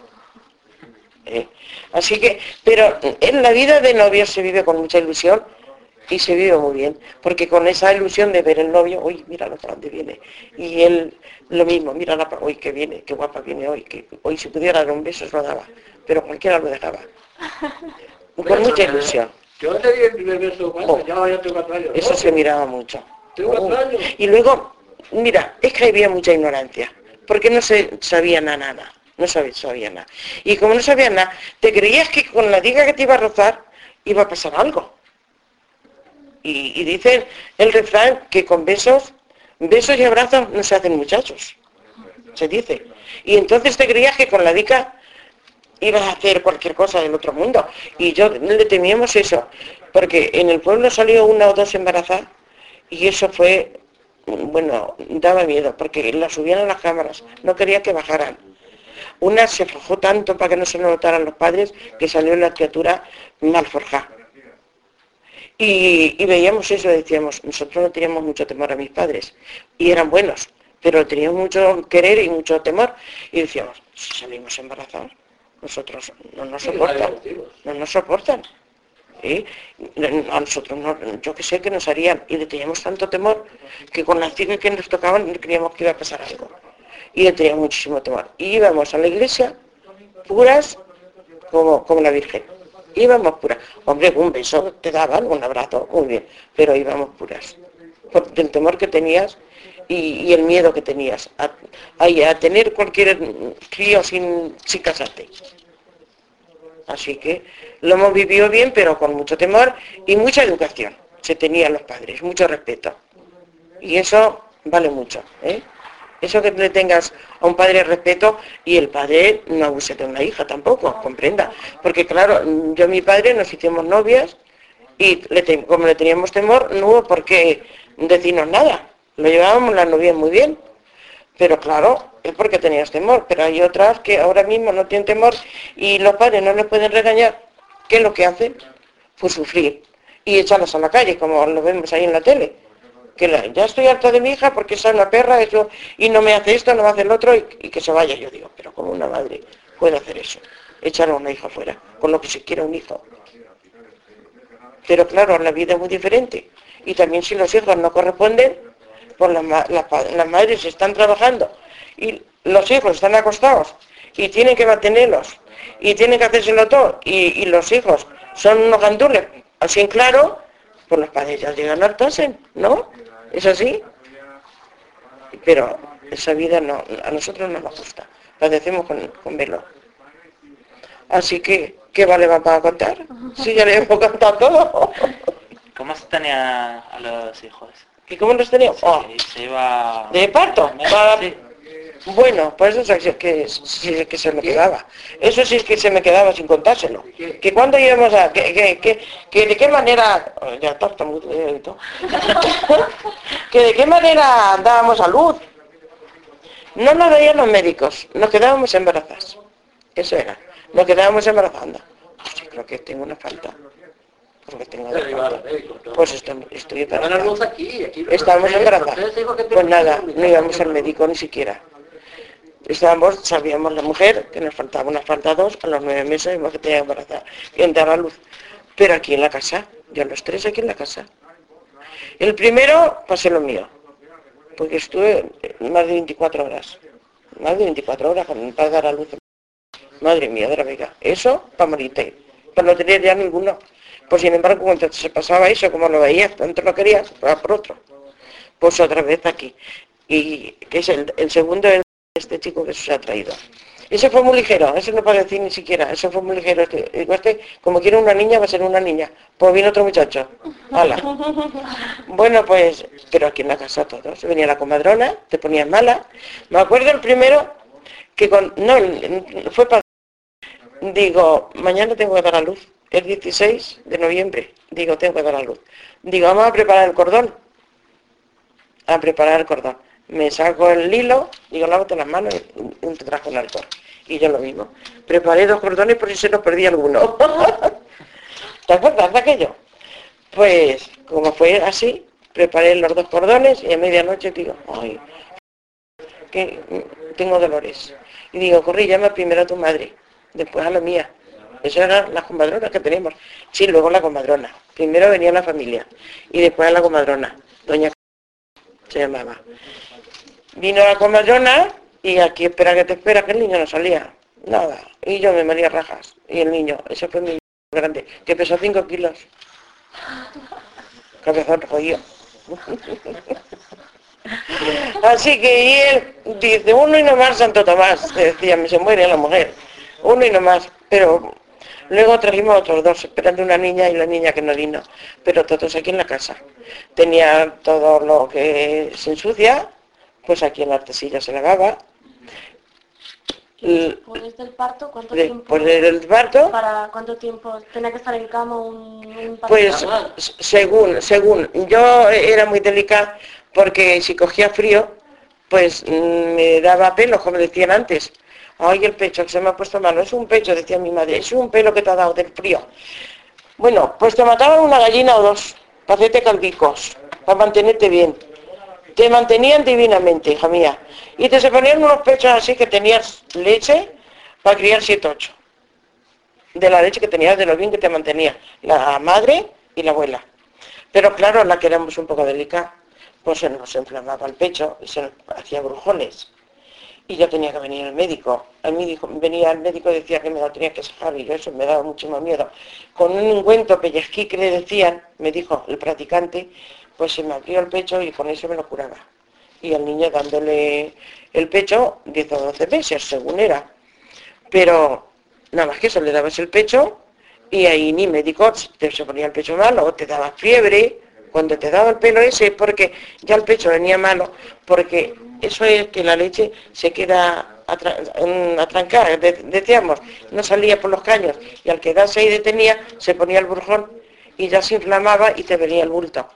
¿Eh? Así que, pero en la vida de novio se vive con mucha ilusión y se vive muy bien, porque con esa ilusión de ver el novio, uy, míralo para dónde viene, y él lo mismo, mírala para, uy, que viene, qué guapa viene hoy, que hoy si pudiera dar un beso se lo daba, pero cualquiera lo dejaba, con mucha ilusión. Yo te di el primer beso cuando Oh, ya, ya tengo cuatro años. Eso ¿no? se miraba mucho. Tengo cuatro Oh. años. Y luego, mira, es que había mucha ignorancia, porque no se sabía nada, nada, no sabía, sabía nada. Y como no sabía nada, te creías que con la diga que te iba a rozar, iba a pasar algo. Y, y dice el refrán que con besos, besos y abrazos no se hacen muchachos. Se dice. Y entonces te creías que con la dica ibas a hacer cualquier cosa del otro mundo. Y yo le temíamos eso, porque en el pueblo salió una o dos embarazadas y eso fue, bueno, daba miedo, porque la subían a las cámaras, no quería que bajaran. Una se forjó tanto para que no se lo notaran los padres que salió la criatura mal forjada. Y, y veíamos eso, decíamos, nosotros no teníamos mucho temor a mis padres, y eran buenos, pero teníamos mucho querer y mucho temor, y decíamos, si salimos embarazados, nosotros no nos soportan, no nos soportan. ¿Sí? A nosotros, no, yo que sé que nos harían, y le teníamos tanto temor, que con las chicas que nos tocaban creíamos que iba a pasar algo, y le teníamos muchísimo temor. Y íbamos a la iglesia, puras, como, como la Virgen. Íbamos puras. Hombre, un beso te daban, un abrazo, muy bien, pero íbamos puras. Por el temor que tenías y, y el miedo que tenías a, a, a tener cualquier crío sin, sin casarte. Así que lo hemos vivido bien, pero con mucho temor y mucha educación. Se tenían los padres, mucho respeto. Y eso vale mucho, ¿eh? Eso que le tengas a un padre respeto y el padre no abuse de una hija tampoco, comprenda. Porque claro, yo y mi padre nos hicimos novias y le te, como le teníamos temor, no hubo por qué decirnos nada. Lo llevábamos las novias muy bien. Pero claro, es porque tenías temor. Pero hay otras que ahora mismo no tienen temor y los padres no les pueden regañar. ¿Qué es lo que hacen? Pues sufrir y echarlas a la calle, como lo vemos ahí en la tele. Que la, ya estoy harta de mi hija porque es una perra eso, y no me hace esto, no me hace el otro, y, y que se vaya. Yo digo, pero como una madre puede hacer eso, echar a una hija fuera, con lo que se quiera un hijo. Pero claro, la vida es muy diferente, y también si los hijos no corresponden, pues las, las, las madres están trabajando, y los hijos están acostados, y tienen que mantenerlos, y tienen que hacérselo todo, y, y los hijos son unos gandules, así en claro, pues los padres ya llegan a hartarse, ¿no? ¿Es así? Pero esa vida no, a nosotros no nos gusta. La decimos con, con velo. Así que, ¿qué vale va para contar? Si ya le hemos contado todo. ¿Cómo se tenía a los hijos? ¿Y cómo los teníamos? Sí, Oh, se iba... ¿de parto? Para... Sí. Bueno, pues eso es que, sí, que se me quedaba. Eso sí es que se me quedaba sin contárselo. Que cuando íbamos a... Que, que, que, que de qué manera... Oh, ya tartamudo, eh, todo. Que de qué manera dábamos a luz. No nos veían los médicos, nos quedábamos embarazadas. Eso era. Nos quedábamos embarazadas. Pues yo creo que tengo una falta. Porque tengo una falta. Pues estoy, estoy embarazada. Estamos embarazadas. Pues nada, no íbamos al médico ni siquiera. Estábamos, sabíamos la mujer que nos faltaba una falta dos, a los nueve meses vimos que tenía embarazada y entrar a luz. Pero aquí en la casa, yo los tres aquí en la casa. El primero pasé lo mío, porque estuve más de veinticuatro horas, más de veinticuatro horas para dar a luz. Madre mía, de la vega, eso para morirte, para no tener ya ninguno. Pues sin embargo, cuando se pasaba eso, como lo veías, tanto lo querías, pues por otro. Pues otra vez aquí. Y que es el, el segundo es este chico que se ha traído. Eso fue muy ligero, eso no puedo decir ni siquiera, eso fue muy ligero. Este, este, como quiere una niña, va a ser una niña. Pues viene otro muchacho. ¡Hala! Bueno, pues, pero aquí en la casa todos. Venía la comadrona, te ponías mala. Me acuerdo el primero, que con... No, fue para... Digo, mañana tengo que dar a luz. El dieciséis de noviembre. Digo, tengo que dar a luz. Digo, vamos a preparar el cordón. A preparar el cordón. Me saco el hilo, digo, lávate las manos y te trajo el alcohol. Y yo lo mismo. Preparé dos cordones por si se nos perdía alguno. ¿Te acuerdas de aquello? Pues, como fue así, preparé los dos cordones y a medianoche digo, ay, que tengo dolores. Y digo, corrí, llama primero a tu madre, después a la mía. Esas eran las comadronas que teníamos. Sí, luego la comadrona. Primero venía la familia y después a la comadrona. Doña se llamaba. Vino la comadrona y aquí espera que te espera, que el niño no salía. Nada. Y yo me maría rajas. Y el niño, ese fue mi niño grande, que pesó cinco kilos. Cabezón jodido. Así que y él dice, uno y no más, Santo Tomás. Decía, me se muere la mujer. Uno y no más. Pero Luego trajimos otros dos, esperando una niña y la niña que no vino, pero todos aquí en la casa. Tenía todo lo que se ensucia, pues aquí en la artesilla se lavaba. ¿Y después del parto cuánto tiempo? Después del parto, ¿Para cuánto tiempo tenía que estar en cama un, un parto? pues según, según, yo era muy delicada porque si cogía frío, pues me daba pelo, como decían antes. Ay, el pecho, que se me ha puesto malo, es un pecho, decía mi madre, es un pelo que te ha dado del frío. Bueno, pues te mataban una gallina o dos, para hacerte calvicos, para mantenerte bien. Te mantenían divinamente, hija mía. Y te se ponían unos pechos así que tenías leche para criar siete, ocho. De la leche que tenías, de lo bien que te mantenía la madre y la abuela. Pero claro, la que éramos un poco delicada, pues se nos inflamaba el pecho y se nos hacía brujones. Y yo tenía que venir al médico. A mí dijo, venía al médico y decía que me lo tenía que sacar y yo eso me daba mucho más miedo. Con un ungüento pellizquí que le decían, me dijo el practicante, pues se me abrió el pecho y con eso me lo curaba. Y al niño dándole el pecho diez o doce meses, según era. Pero nada más que eso, le dabas el pecho y ahí ni médico te se ponía el pecho malo o te daba fiebre. Cuando te daba el pelo ese, porque ya el pecho venía malo, porque eso es que la leche se queda atrancada, decíamos, no salía por los caños, y al quedarse ahí detenía, se ponía el burjón y ya se inflamaba y te venía el bulto.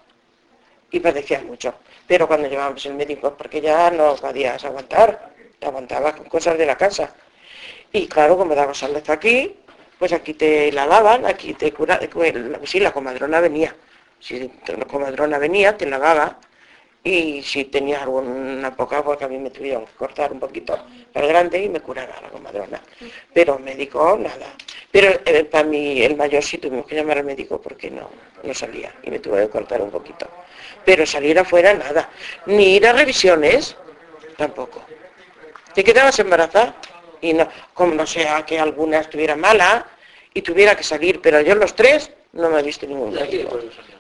Y padecías mucho. Pero cuando llevábamos el médico, porque ya no podías aguantar, te aguantabas con cosas de la casa. Y claro, como dabas al aquí, pues aquí te lavaban, aquí te curaban, sí, la comadrona venía. Si la comadrona venía, te lavaba, y si tenías alguna poca, porque a mí me tuvieron que cortar un poquito para el grande y me curaba la comadrona. Pero médico, nada. Pero eh, para mí, el mayor sí tuvimos que llamar al médico porque no, no salía, y me tuve que cortar un poquito. Pero salir afuera, nada. Ni ir a revisiones, tampoco. Te quedabas embarazada, y no, como no sea que alguna estuviera mala, y tuviera que salir, pero yo los tres no me he visto ningún médico.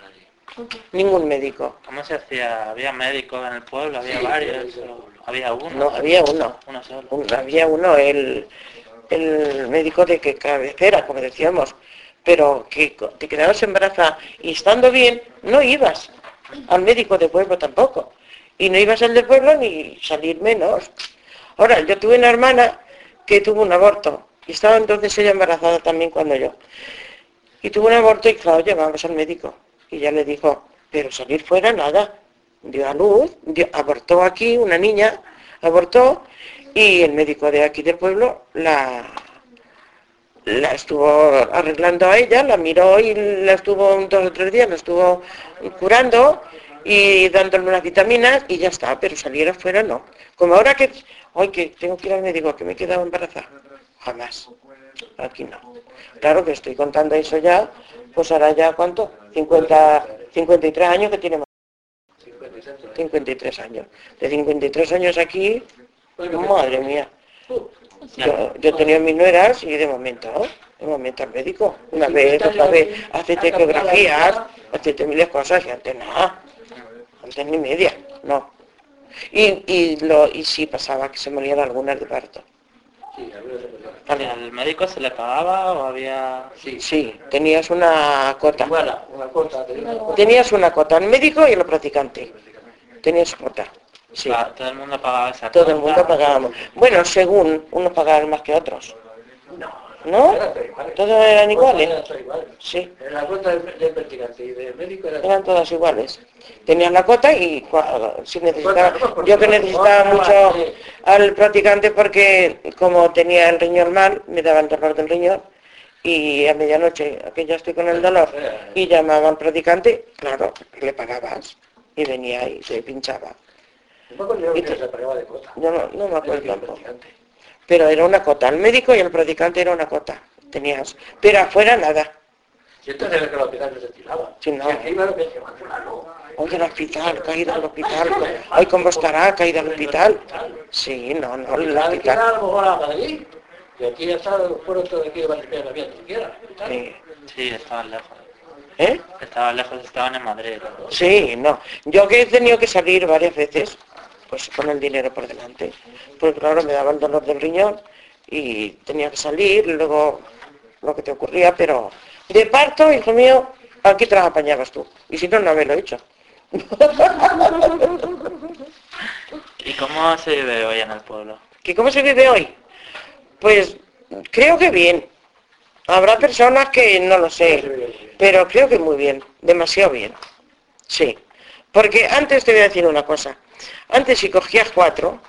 Ningún médico. ¿Cómo se hacía? ¿Había médicos en el pueblo? ¿Había varios? ¿O había uno? No, había uno. Uno solo. Un- había uno, el, el médico de que cabecera, como decíamos, pero que co- te quedabas embarazada y estando bien, no ibas al médico de pueblo tampoco. Y no ibas al del pueblo ni salir menos. Ahora, yo tuve una hermana que tuvo un aborto y estaba entonces ella embarazada también cuando yo. Y tuvo un aborto y claro, llevamos al médico. Y ya le dijo, pero salir fuera nada. Dio a luz, dio- abortó aquí una niña, abortó, y el médico de aquí del pueblo la, la estuvo arreglando a ella, la miró y la estuvo un dos o tres días, la estuvo curando y dándole unas vitaminas y ya está, pero salir afuera no. Como ahora que, hoy que tengo que ir al médico, que me he quedado embarazada, jamás. Aquí no. Claro que estoy contando eso ya, pues ahora ya, ¿cuánto? cincuenta, cincuenta y tres años que tiene. cincuenta y tres años. De cincuenta y tres años aquí, madre mía. Yo, yo tenía mis nueras y de momento, ¿no? De momento al médico. Una vez, otra vez, hacete ecografías, hacete miles cosas y antes nada. Antes ni media, no. Y, y, lo, y sí pasaba que se morían algunas de parto. ¿Y ¿Al médico se le pagaba o había...? Sí, Sí, tenías una cota. Iguala, una cota. tenía una cota. Tenías una cota, el médico y el practicante. Tenías cota. Sí, Pa- Todo el mundo pagaba esa todo el cuota. mundo pagábamos. Bueno, según unos pagaban más que otros. ¿No? Eran todas iguales. Todos eran iguales. Eran todas iguales. Sí, En la cuota del, del practicante y del médico era... eran todas iguales. Tenías la cota y cua- si necesitaba, yo que necesitaba mucho al practicante porque como tenía el riñón mal, me daba el dolor del riñón y a medianoche, que ya estoy con el dolor, y llamaba al practicante, claro, le pagabas y venía y se pinchaba. Un poco yo Y que te- se pagaba de cota. Yo no, no me El acuerdo que tampoco. practicante. Pero era una cota, el médico y el practicante era una cota. Tenías, pero afuera nada. Y entonces era que el hospital no se tiraba. Sí, no. Y aquí iba lo que se fulano. Oye, el hospital, caída al hospital. Ay, ¿cómo estará? Caída al hospital. Sí, no, no, el Aquí hospital. a lo mejor a Madrid. Y aquí ya está, fueron todos de aquí de Valdepia, no había ni siquiera. Sí. Sí, estaban lejos. ¿Eh? Estaban lejos, estaban en Madrid. Sí, no. Yo que he tenido que salir varias veces, pues con el dinero por delante. Porque claro, me daba el dolor del riñón y tenía que salir, luego lo que te ocurría, pero de parto, hijo mío, aquí te las apañabas tú. Y si no, no haberlo hecho. ¿Y cómo se vive hoy en el pueblo? ¿Que cómo se vive hoy? Pues creo que bien. Habrá personas que no lo sé, pero creo que muy bien, demasiado bien. Sí. Porque antes te voy a decir una cosa. Antes si cogías cuatro,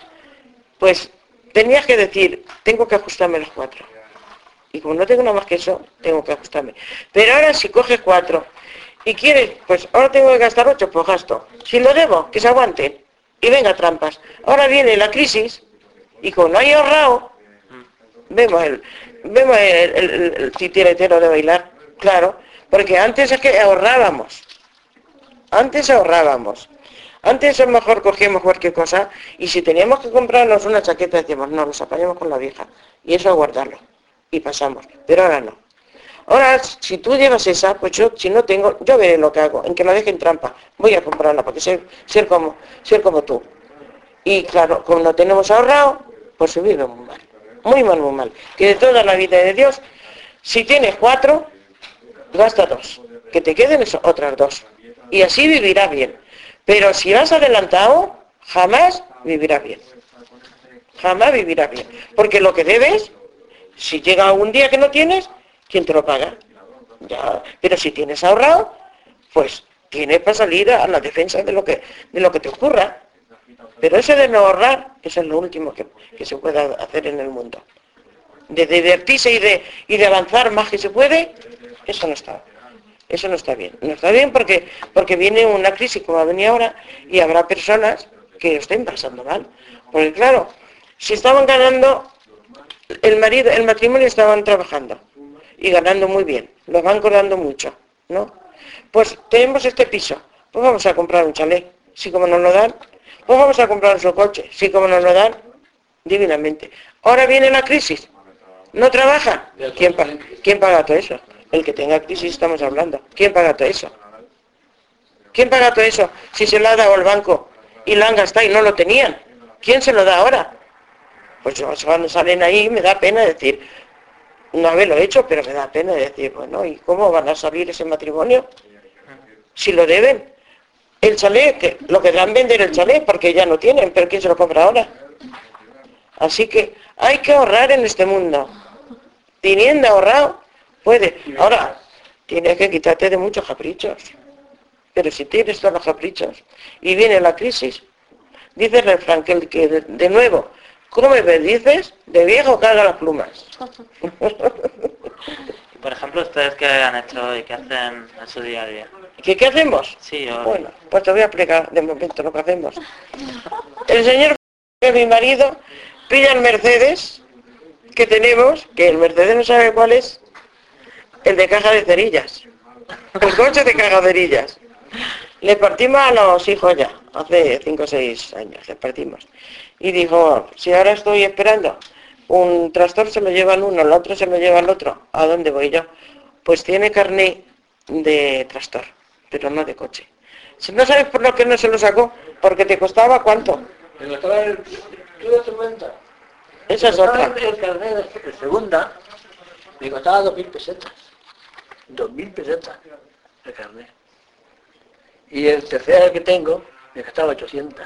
pues tenías que decir, tengo que ajustarme los cuatro. Y como no tengo nada más que eso, tengo que ajustarme. Pero ahora si coges cuatro y quieres, pues ahora tengo que gastar ocho, pues gasto. Si lo debo, que se aguanten. Y venga trampas. Ahora viene la crisis y como no hay ahorrado, vemos el, vemos el, el, el, el titiretero de bailar, claro, porque antes es que ahorrábamos. Antes ahorrábamos. Antes a lo mejor cogíamos cualquier cosa y si teníamos que comprarnos una chaqueta decíamos, no, nos apañamos con la vieja. Y eso a guardarlo. Y pasamos. Pero ahora no. Ahora, si tú llevas esa, pues yo, si no tengo, yo veré lo que hago, en que la dejen trampa. Voy a comprarla, porque ser, ser, como, ser como tú. Y claro, como no tenemos ahorrado, pues se vive muy mal. Muy mal, muy mal. Que de toda la vida de Dios, si tienes cuatro, gasta dos. Que te queden eso, otras dos. Y así vivirás bien. Pero si vas adelantado, jamás vivirás bien. Jamás vivirás bien. Porque lo que debes, si llega un día que no tienes, ¿quién te lo paga? Ya. Pero si tienes ahorrado, pues tienes para salir a la defensa de lo que, de lo que te ocurra. Pero eso de no ahorrar, eso es lo último que, que se puede hacer en el mundo. De divertirse y de, y de avanzar más que se puede, eso no está. Eso no está bien. No está bien porque, porque viene una crisis como ha venido ahora y habrá personas que lo estén pasando mal. Porque claro, si estaban ganando, el marido, el matrimonio estaban trabajando y ganando muy bien, los bancos dando mucho, ¿no? Pues tenemos este piso, pues vamos a comprar un chalet, si como nos lo dan, pues vamos a comprar nuestro coche, si como nos lo dan, divinamente. Ahora viene la crisis, no trabaja, ¿quién, pa ¿quién paga todo eso? El que tenga crisis estamos hablando, ¿quién paga todo eso? ¿Quién paga todo eso? Si se lo ha dado el banco y lo han gastado y no lo tenían, ¿quién se lo da ahora? Pues cuando salen ahí me da pena decir, no haberlo hecho, pero me da pena decir, bueno, ¿y cómo van a salir ese matrimonio? Si lo deben. El chalet, que lo querrán vender el chalet porque ya no tienen, pero ¿quién se lo compra ahora? Así que hay que ahorrar en este mundo. Teniendo ahorrado, puede. Ahora, tienes que quitarte de muchos caprichos. Pero si tienes todos los caprichos y viene la crisis, dice el refrán que, que de, de nuevo, ¿cómo me dices? De viejo carga las plumas. Y por ejemplo, ¿ustedes qué han hecho y qué hacen en su día a día? ¿Qué, qué hacemos? Sí, yo... Bueno, pues te voy a explicar de momento lo que hacemos. El señor, que es mi marido, pilla el Mercedes que tenemos, que el Mercedes no sabe cuál es, el de caja de cerillas. El coche de caja de cerillas. Le partimos a los hijos ya, hace cinco o seis años, le partimos. Y dijo, si ahora estoy esperando, un tractor se lo lleva el uno, el otro se lo lleva el otro, ¿a dónde voy yo? Pues tiene carné de tractor, pero no de coche. Si no sabes por lo que no se lo sacó, porque te costaba ¿cuánto? Me costaba el... ¿Tú das cuenta? Esa es otra. El carnet de, de segunda me costaba dos mil pesetas. Dos mil pesetas el carnet. Y el tercero que tengo me costaba ochocientas.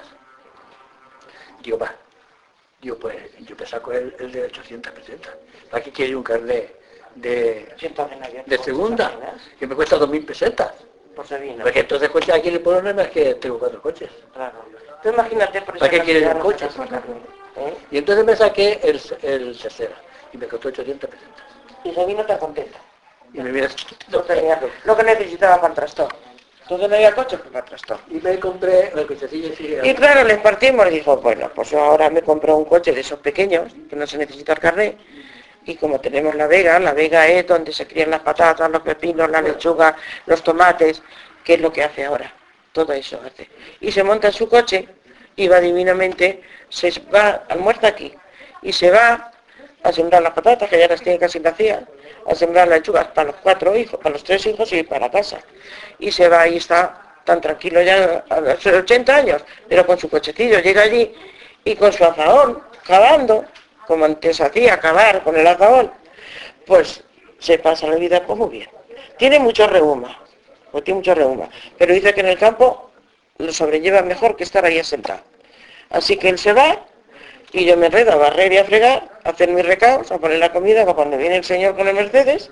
Digo, va. Digo, pues yo me saco el, el de ochocientas pesetas. ¿Para qué quiere un carnet de, de segunda? Que me cuesta dos mil pesetas. Porque entonces coche aquí en el pueblo no es más que tengo cuatro coches. Claro. Tú imagínate por ¿Para qué quieres un coche? ¿Eh? Y entonces me saqué el, el tercero. Y me costó ochocientas pesetas. Y se vino tan contenta. Y me viene... No tenía lo que necesitaba para el trastorno. Entonces no había coche pues para el trastorno. Y me compré el cochecillo y... Y claro, les partimos y dijo, bueno, pues yo ahora me compro un coche de esos pequeños, que no se necesita el carnet. Y como tenemos la vega, la vega es donde se crían las patatas, los pepinos, la lechuga, los tomates, que es lo que hace ahora. Todo eso hace. Y se monta en su coche y va divinamente, se va, almuerza aquí. Y se va a sembrar las patatas, que ya las tiene casi vacías, a sembrar las lechugas para los cuatro hijos, para los tres hijos y para casa. Y se va y está tan tranquilo ya a los ochenta años, pero con su cochecillo llega allí y con su azahón, cavando, como antes hacía, cavar con el azahón, pues se pasa la vida pues muy bien. Tiene mucho reuma, pues tiene mucho reuma, pero dice que en el campo lo sobrelleva mejor que estar ahí sentado. Así que él se va y yo me enredo a barrer y a fregar, a hacer mis recados, a poner la comida para cuando viene el señor con el Mercedes.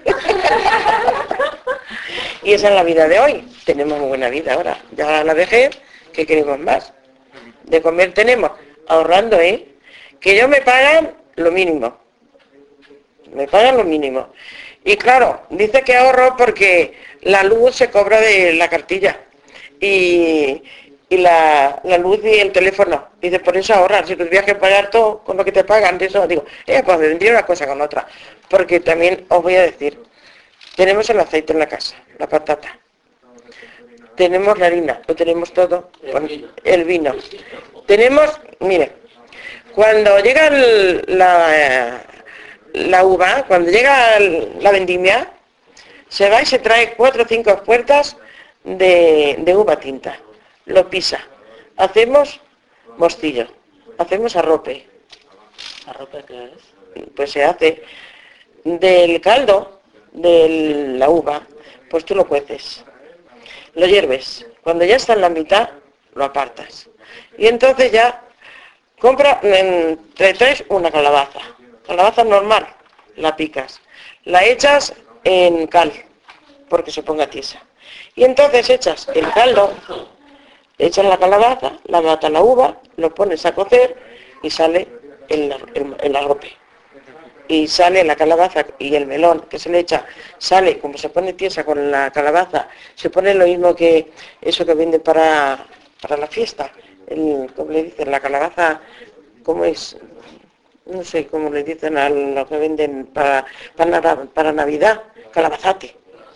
Y esa es la vida de hoy. Tenemos muy buena vida ahora. Ya a la vejez, ¿qué queremos más? De comer tenemos, ahorrando, ¿eh? Que ellos me pagan lo mínimo. Me pagan lo mínimo. Y claro, dice que ahorro porque la luz se cobra de la cartilla. Y, y la, la luz y el teléfono. Dice, por eso ahorrar. Si tuvieras que pagar todo con lo que te pagan, de eso digo, eh, pues me vendría una cosa con otra. Porque también os voy a decir, tenemos el aceite en la casa, la patata. Tenemos la harina, lo tenemos todo. El vino. El vino. Tenemos, mire, cuando llega el, la, la uva, cuando llega el- la vendimia, se va y se trae cuatro o cinco puertas de, de uva tinta. Lo pisa. Hacemos mostillo. Hacemos arrope. ¿La ropa qué es? Pues se hace del caldo de la uva, pues tú lo cueces. Lo hierves. Cuando ya está en la mitad, lo apartas. Y entonces ya compra, en- te traes una calabaza. Calabaza normal, la picas. La echas en cal, porque se ponga tiesa. Y entonces echas el caldo, echas la calabaza, la mata la uva, lo pones a cocer y sale el, el, el arrope. Y sale la calabaza y el melón que se le echa, sale, como se pone tiesa con la calabaza, se pone lo mismo que eso que venden para, para la fiesta, el, ¿cómo le dicen? La calabaza, ¿cómo es? No sé cómo le dicen a lo que venden para, para, Nav- para Navidad, calabazate.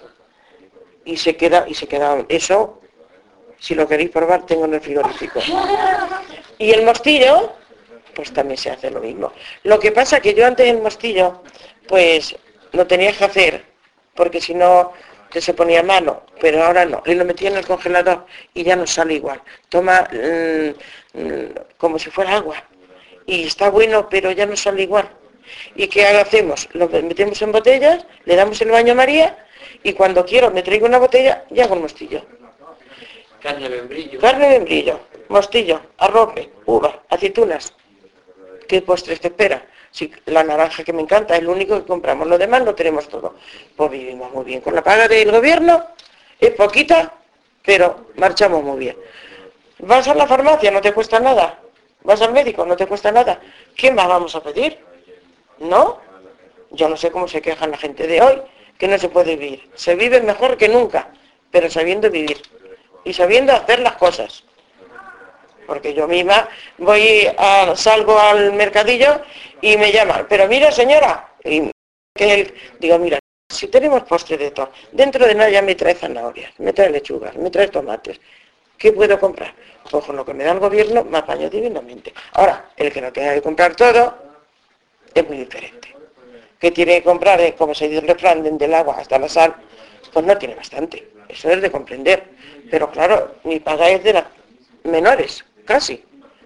Y se queda, y se queda, eso, si lo queréis probar, tengo en el frigorífico. Y el mostillo, pues también se hace lo mismo. Lo que pasa que yo antes el mostillo, pues lo tenía que hacer, porque si no que se ponía malo, pero ahora no. Y lo metía en el congelador y ya no sale igual. Toma mm, mm, como si fuera agua. Y está bueno, pero ya no sale igual. ¿Y qué hacemos? Lo metemos en botellas, le damos el baño a María y cuando quiero me traigo una botella y hago el mostillo. Carne de membrillo. Carne de membrillo, mostillo, arrope, uva, aceitunas. ¿Qué postres te espera? Si la naranja que me encanta es lo único que compramos, lo demás lo tenemos todo. Pues vivimos muy bien. Con la paga del gobierno es poquita, pero marchamos muy bien. Vas a la farmacia, no te cuesta nada. Vas al médico, no te cuesta nada. ¿Qué más vamos a pedir? ¿No? Yo no sé cómo se quejan la gente de hoy, que no se puede vivir. Se vive mejor que nunca, pero sabiendo vivir y sabiendo hacer las cosas. Porque yo misma voy a, salgo al mercadillo y me llaman, pero mira señora, y que él, digo, mira, si tenemos postre de todo, dentro de nada ya me trae zanahorias, me trae lechugas, me trae tomates, ¿qué puedo comprar? Pues con lo que me da el gobierno me apaño divinamente. Ahora, el que no tenga que comprar todo es muy diferente. Que tiene que comprar, eh, como se dice el refrán, desde el agua hasta la sal, pues no tiene bastante. Eso es de comprender. Pero claro, mi paga es de las menores, casi.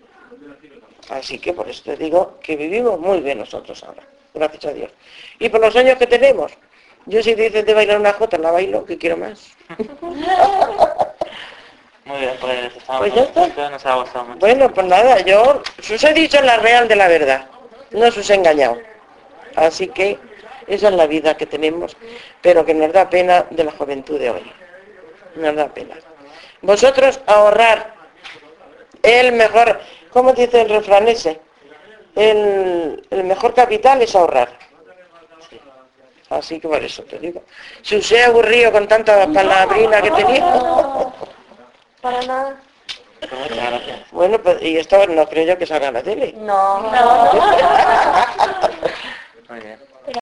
Así que por eso te digo que vivimos muy bien nosotros ahora, gracias a Dios. Y por los años que tenemos, yo si dices de bailar una jota, la bailo, que quiero más. Muy bien, pues estamos Pues ya está. contentos, nos ha gustado mucho. Bueno, pues nada, yo os he dicho la real de la verdad, no os he engañado. Así que esa es la vida que tenemos, pero que nos da pena de la juventud de hoy. Nos da pena. Vosotros ahorrar el mejor, ¿cómo dice el refrán ese? El, el mejor capital es ahorrar. Así que por eso te digo. Si os he aburrido con tanta palabrina que tenía. Para nada. Pues muchas gracias. Bueno, pues, y esto no creo yo que salga en la tele. No. No. Muy bien.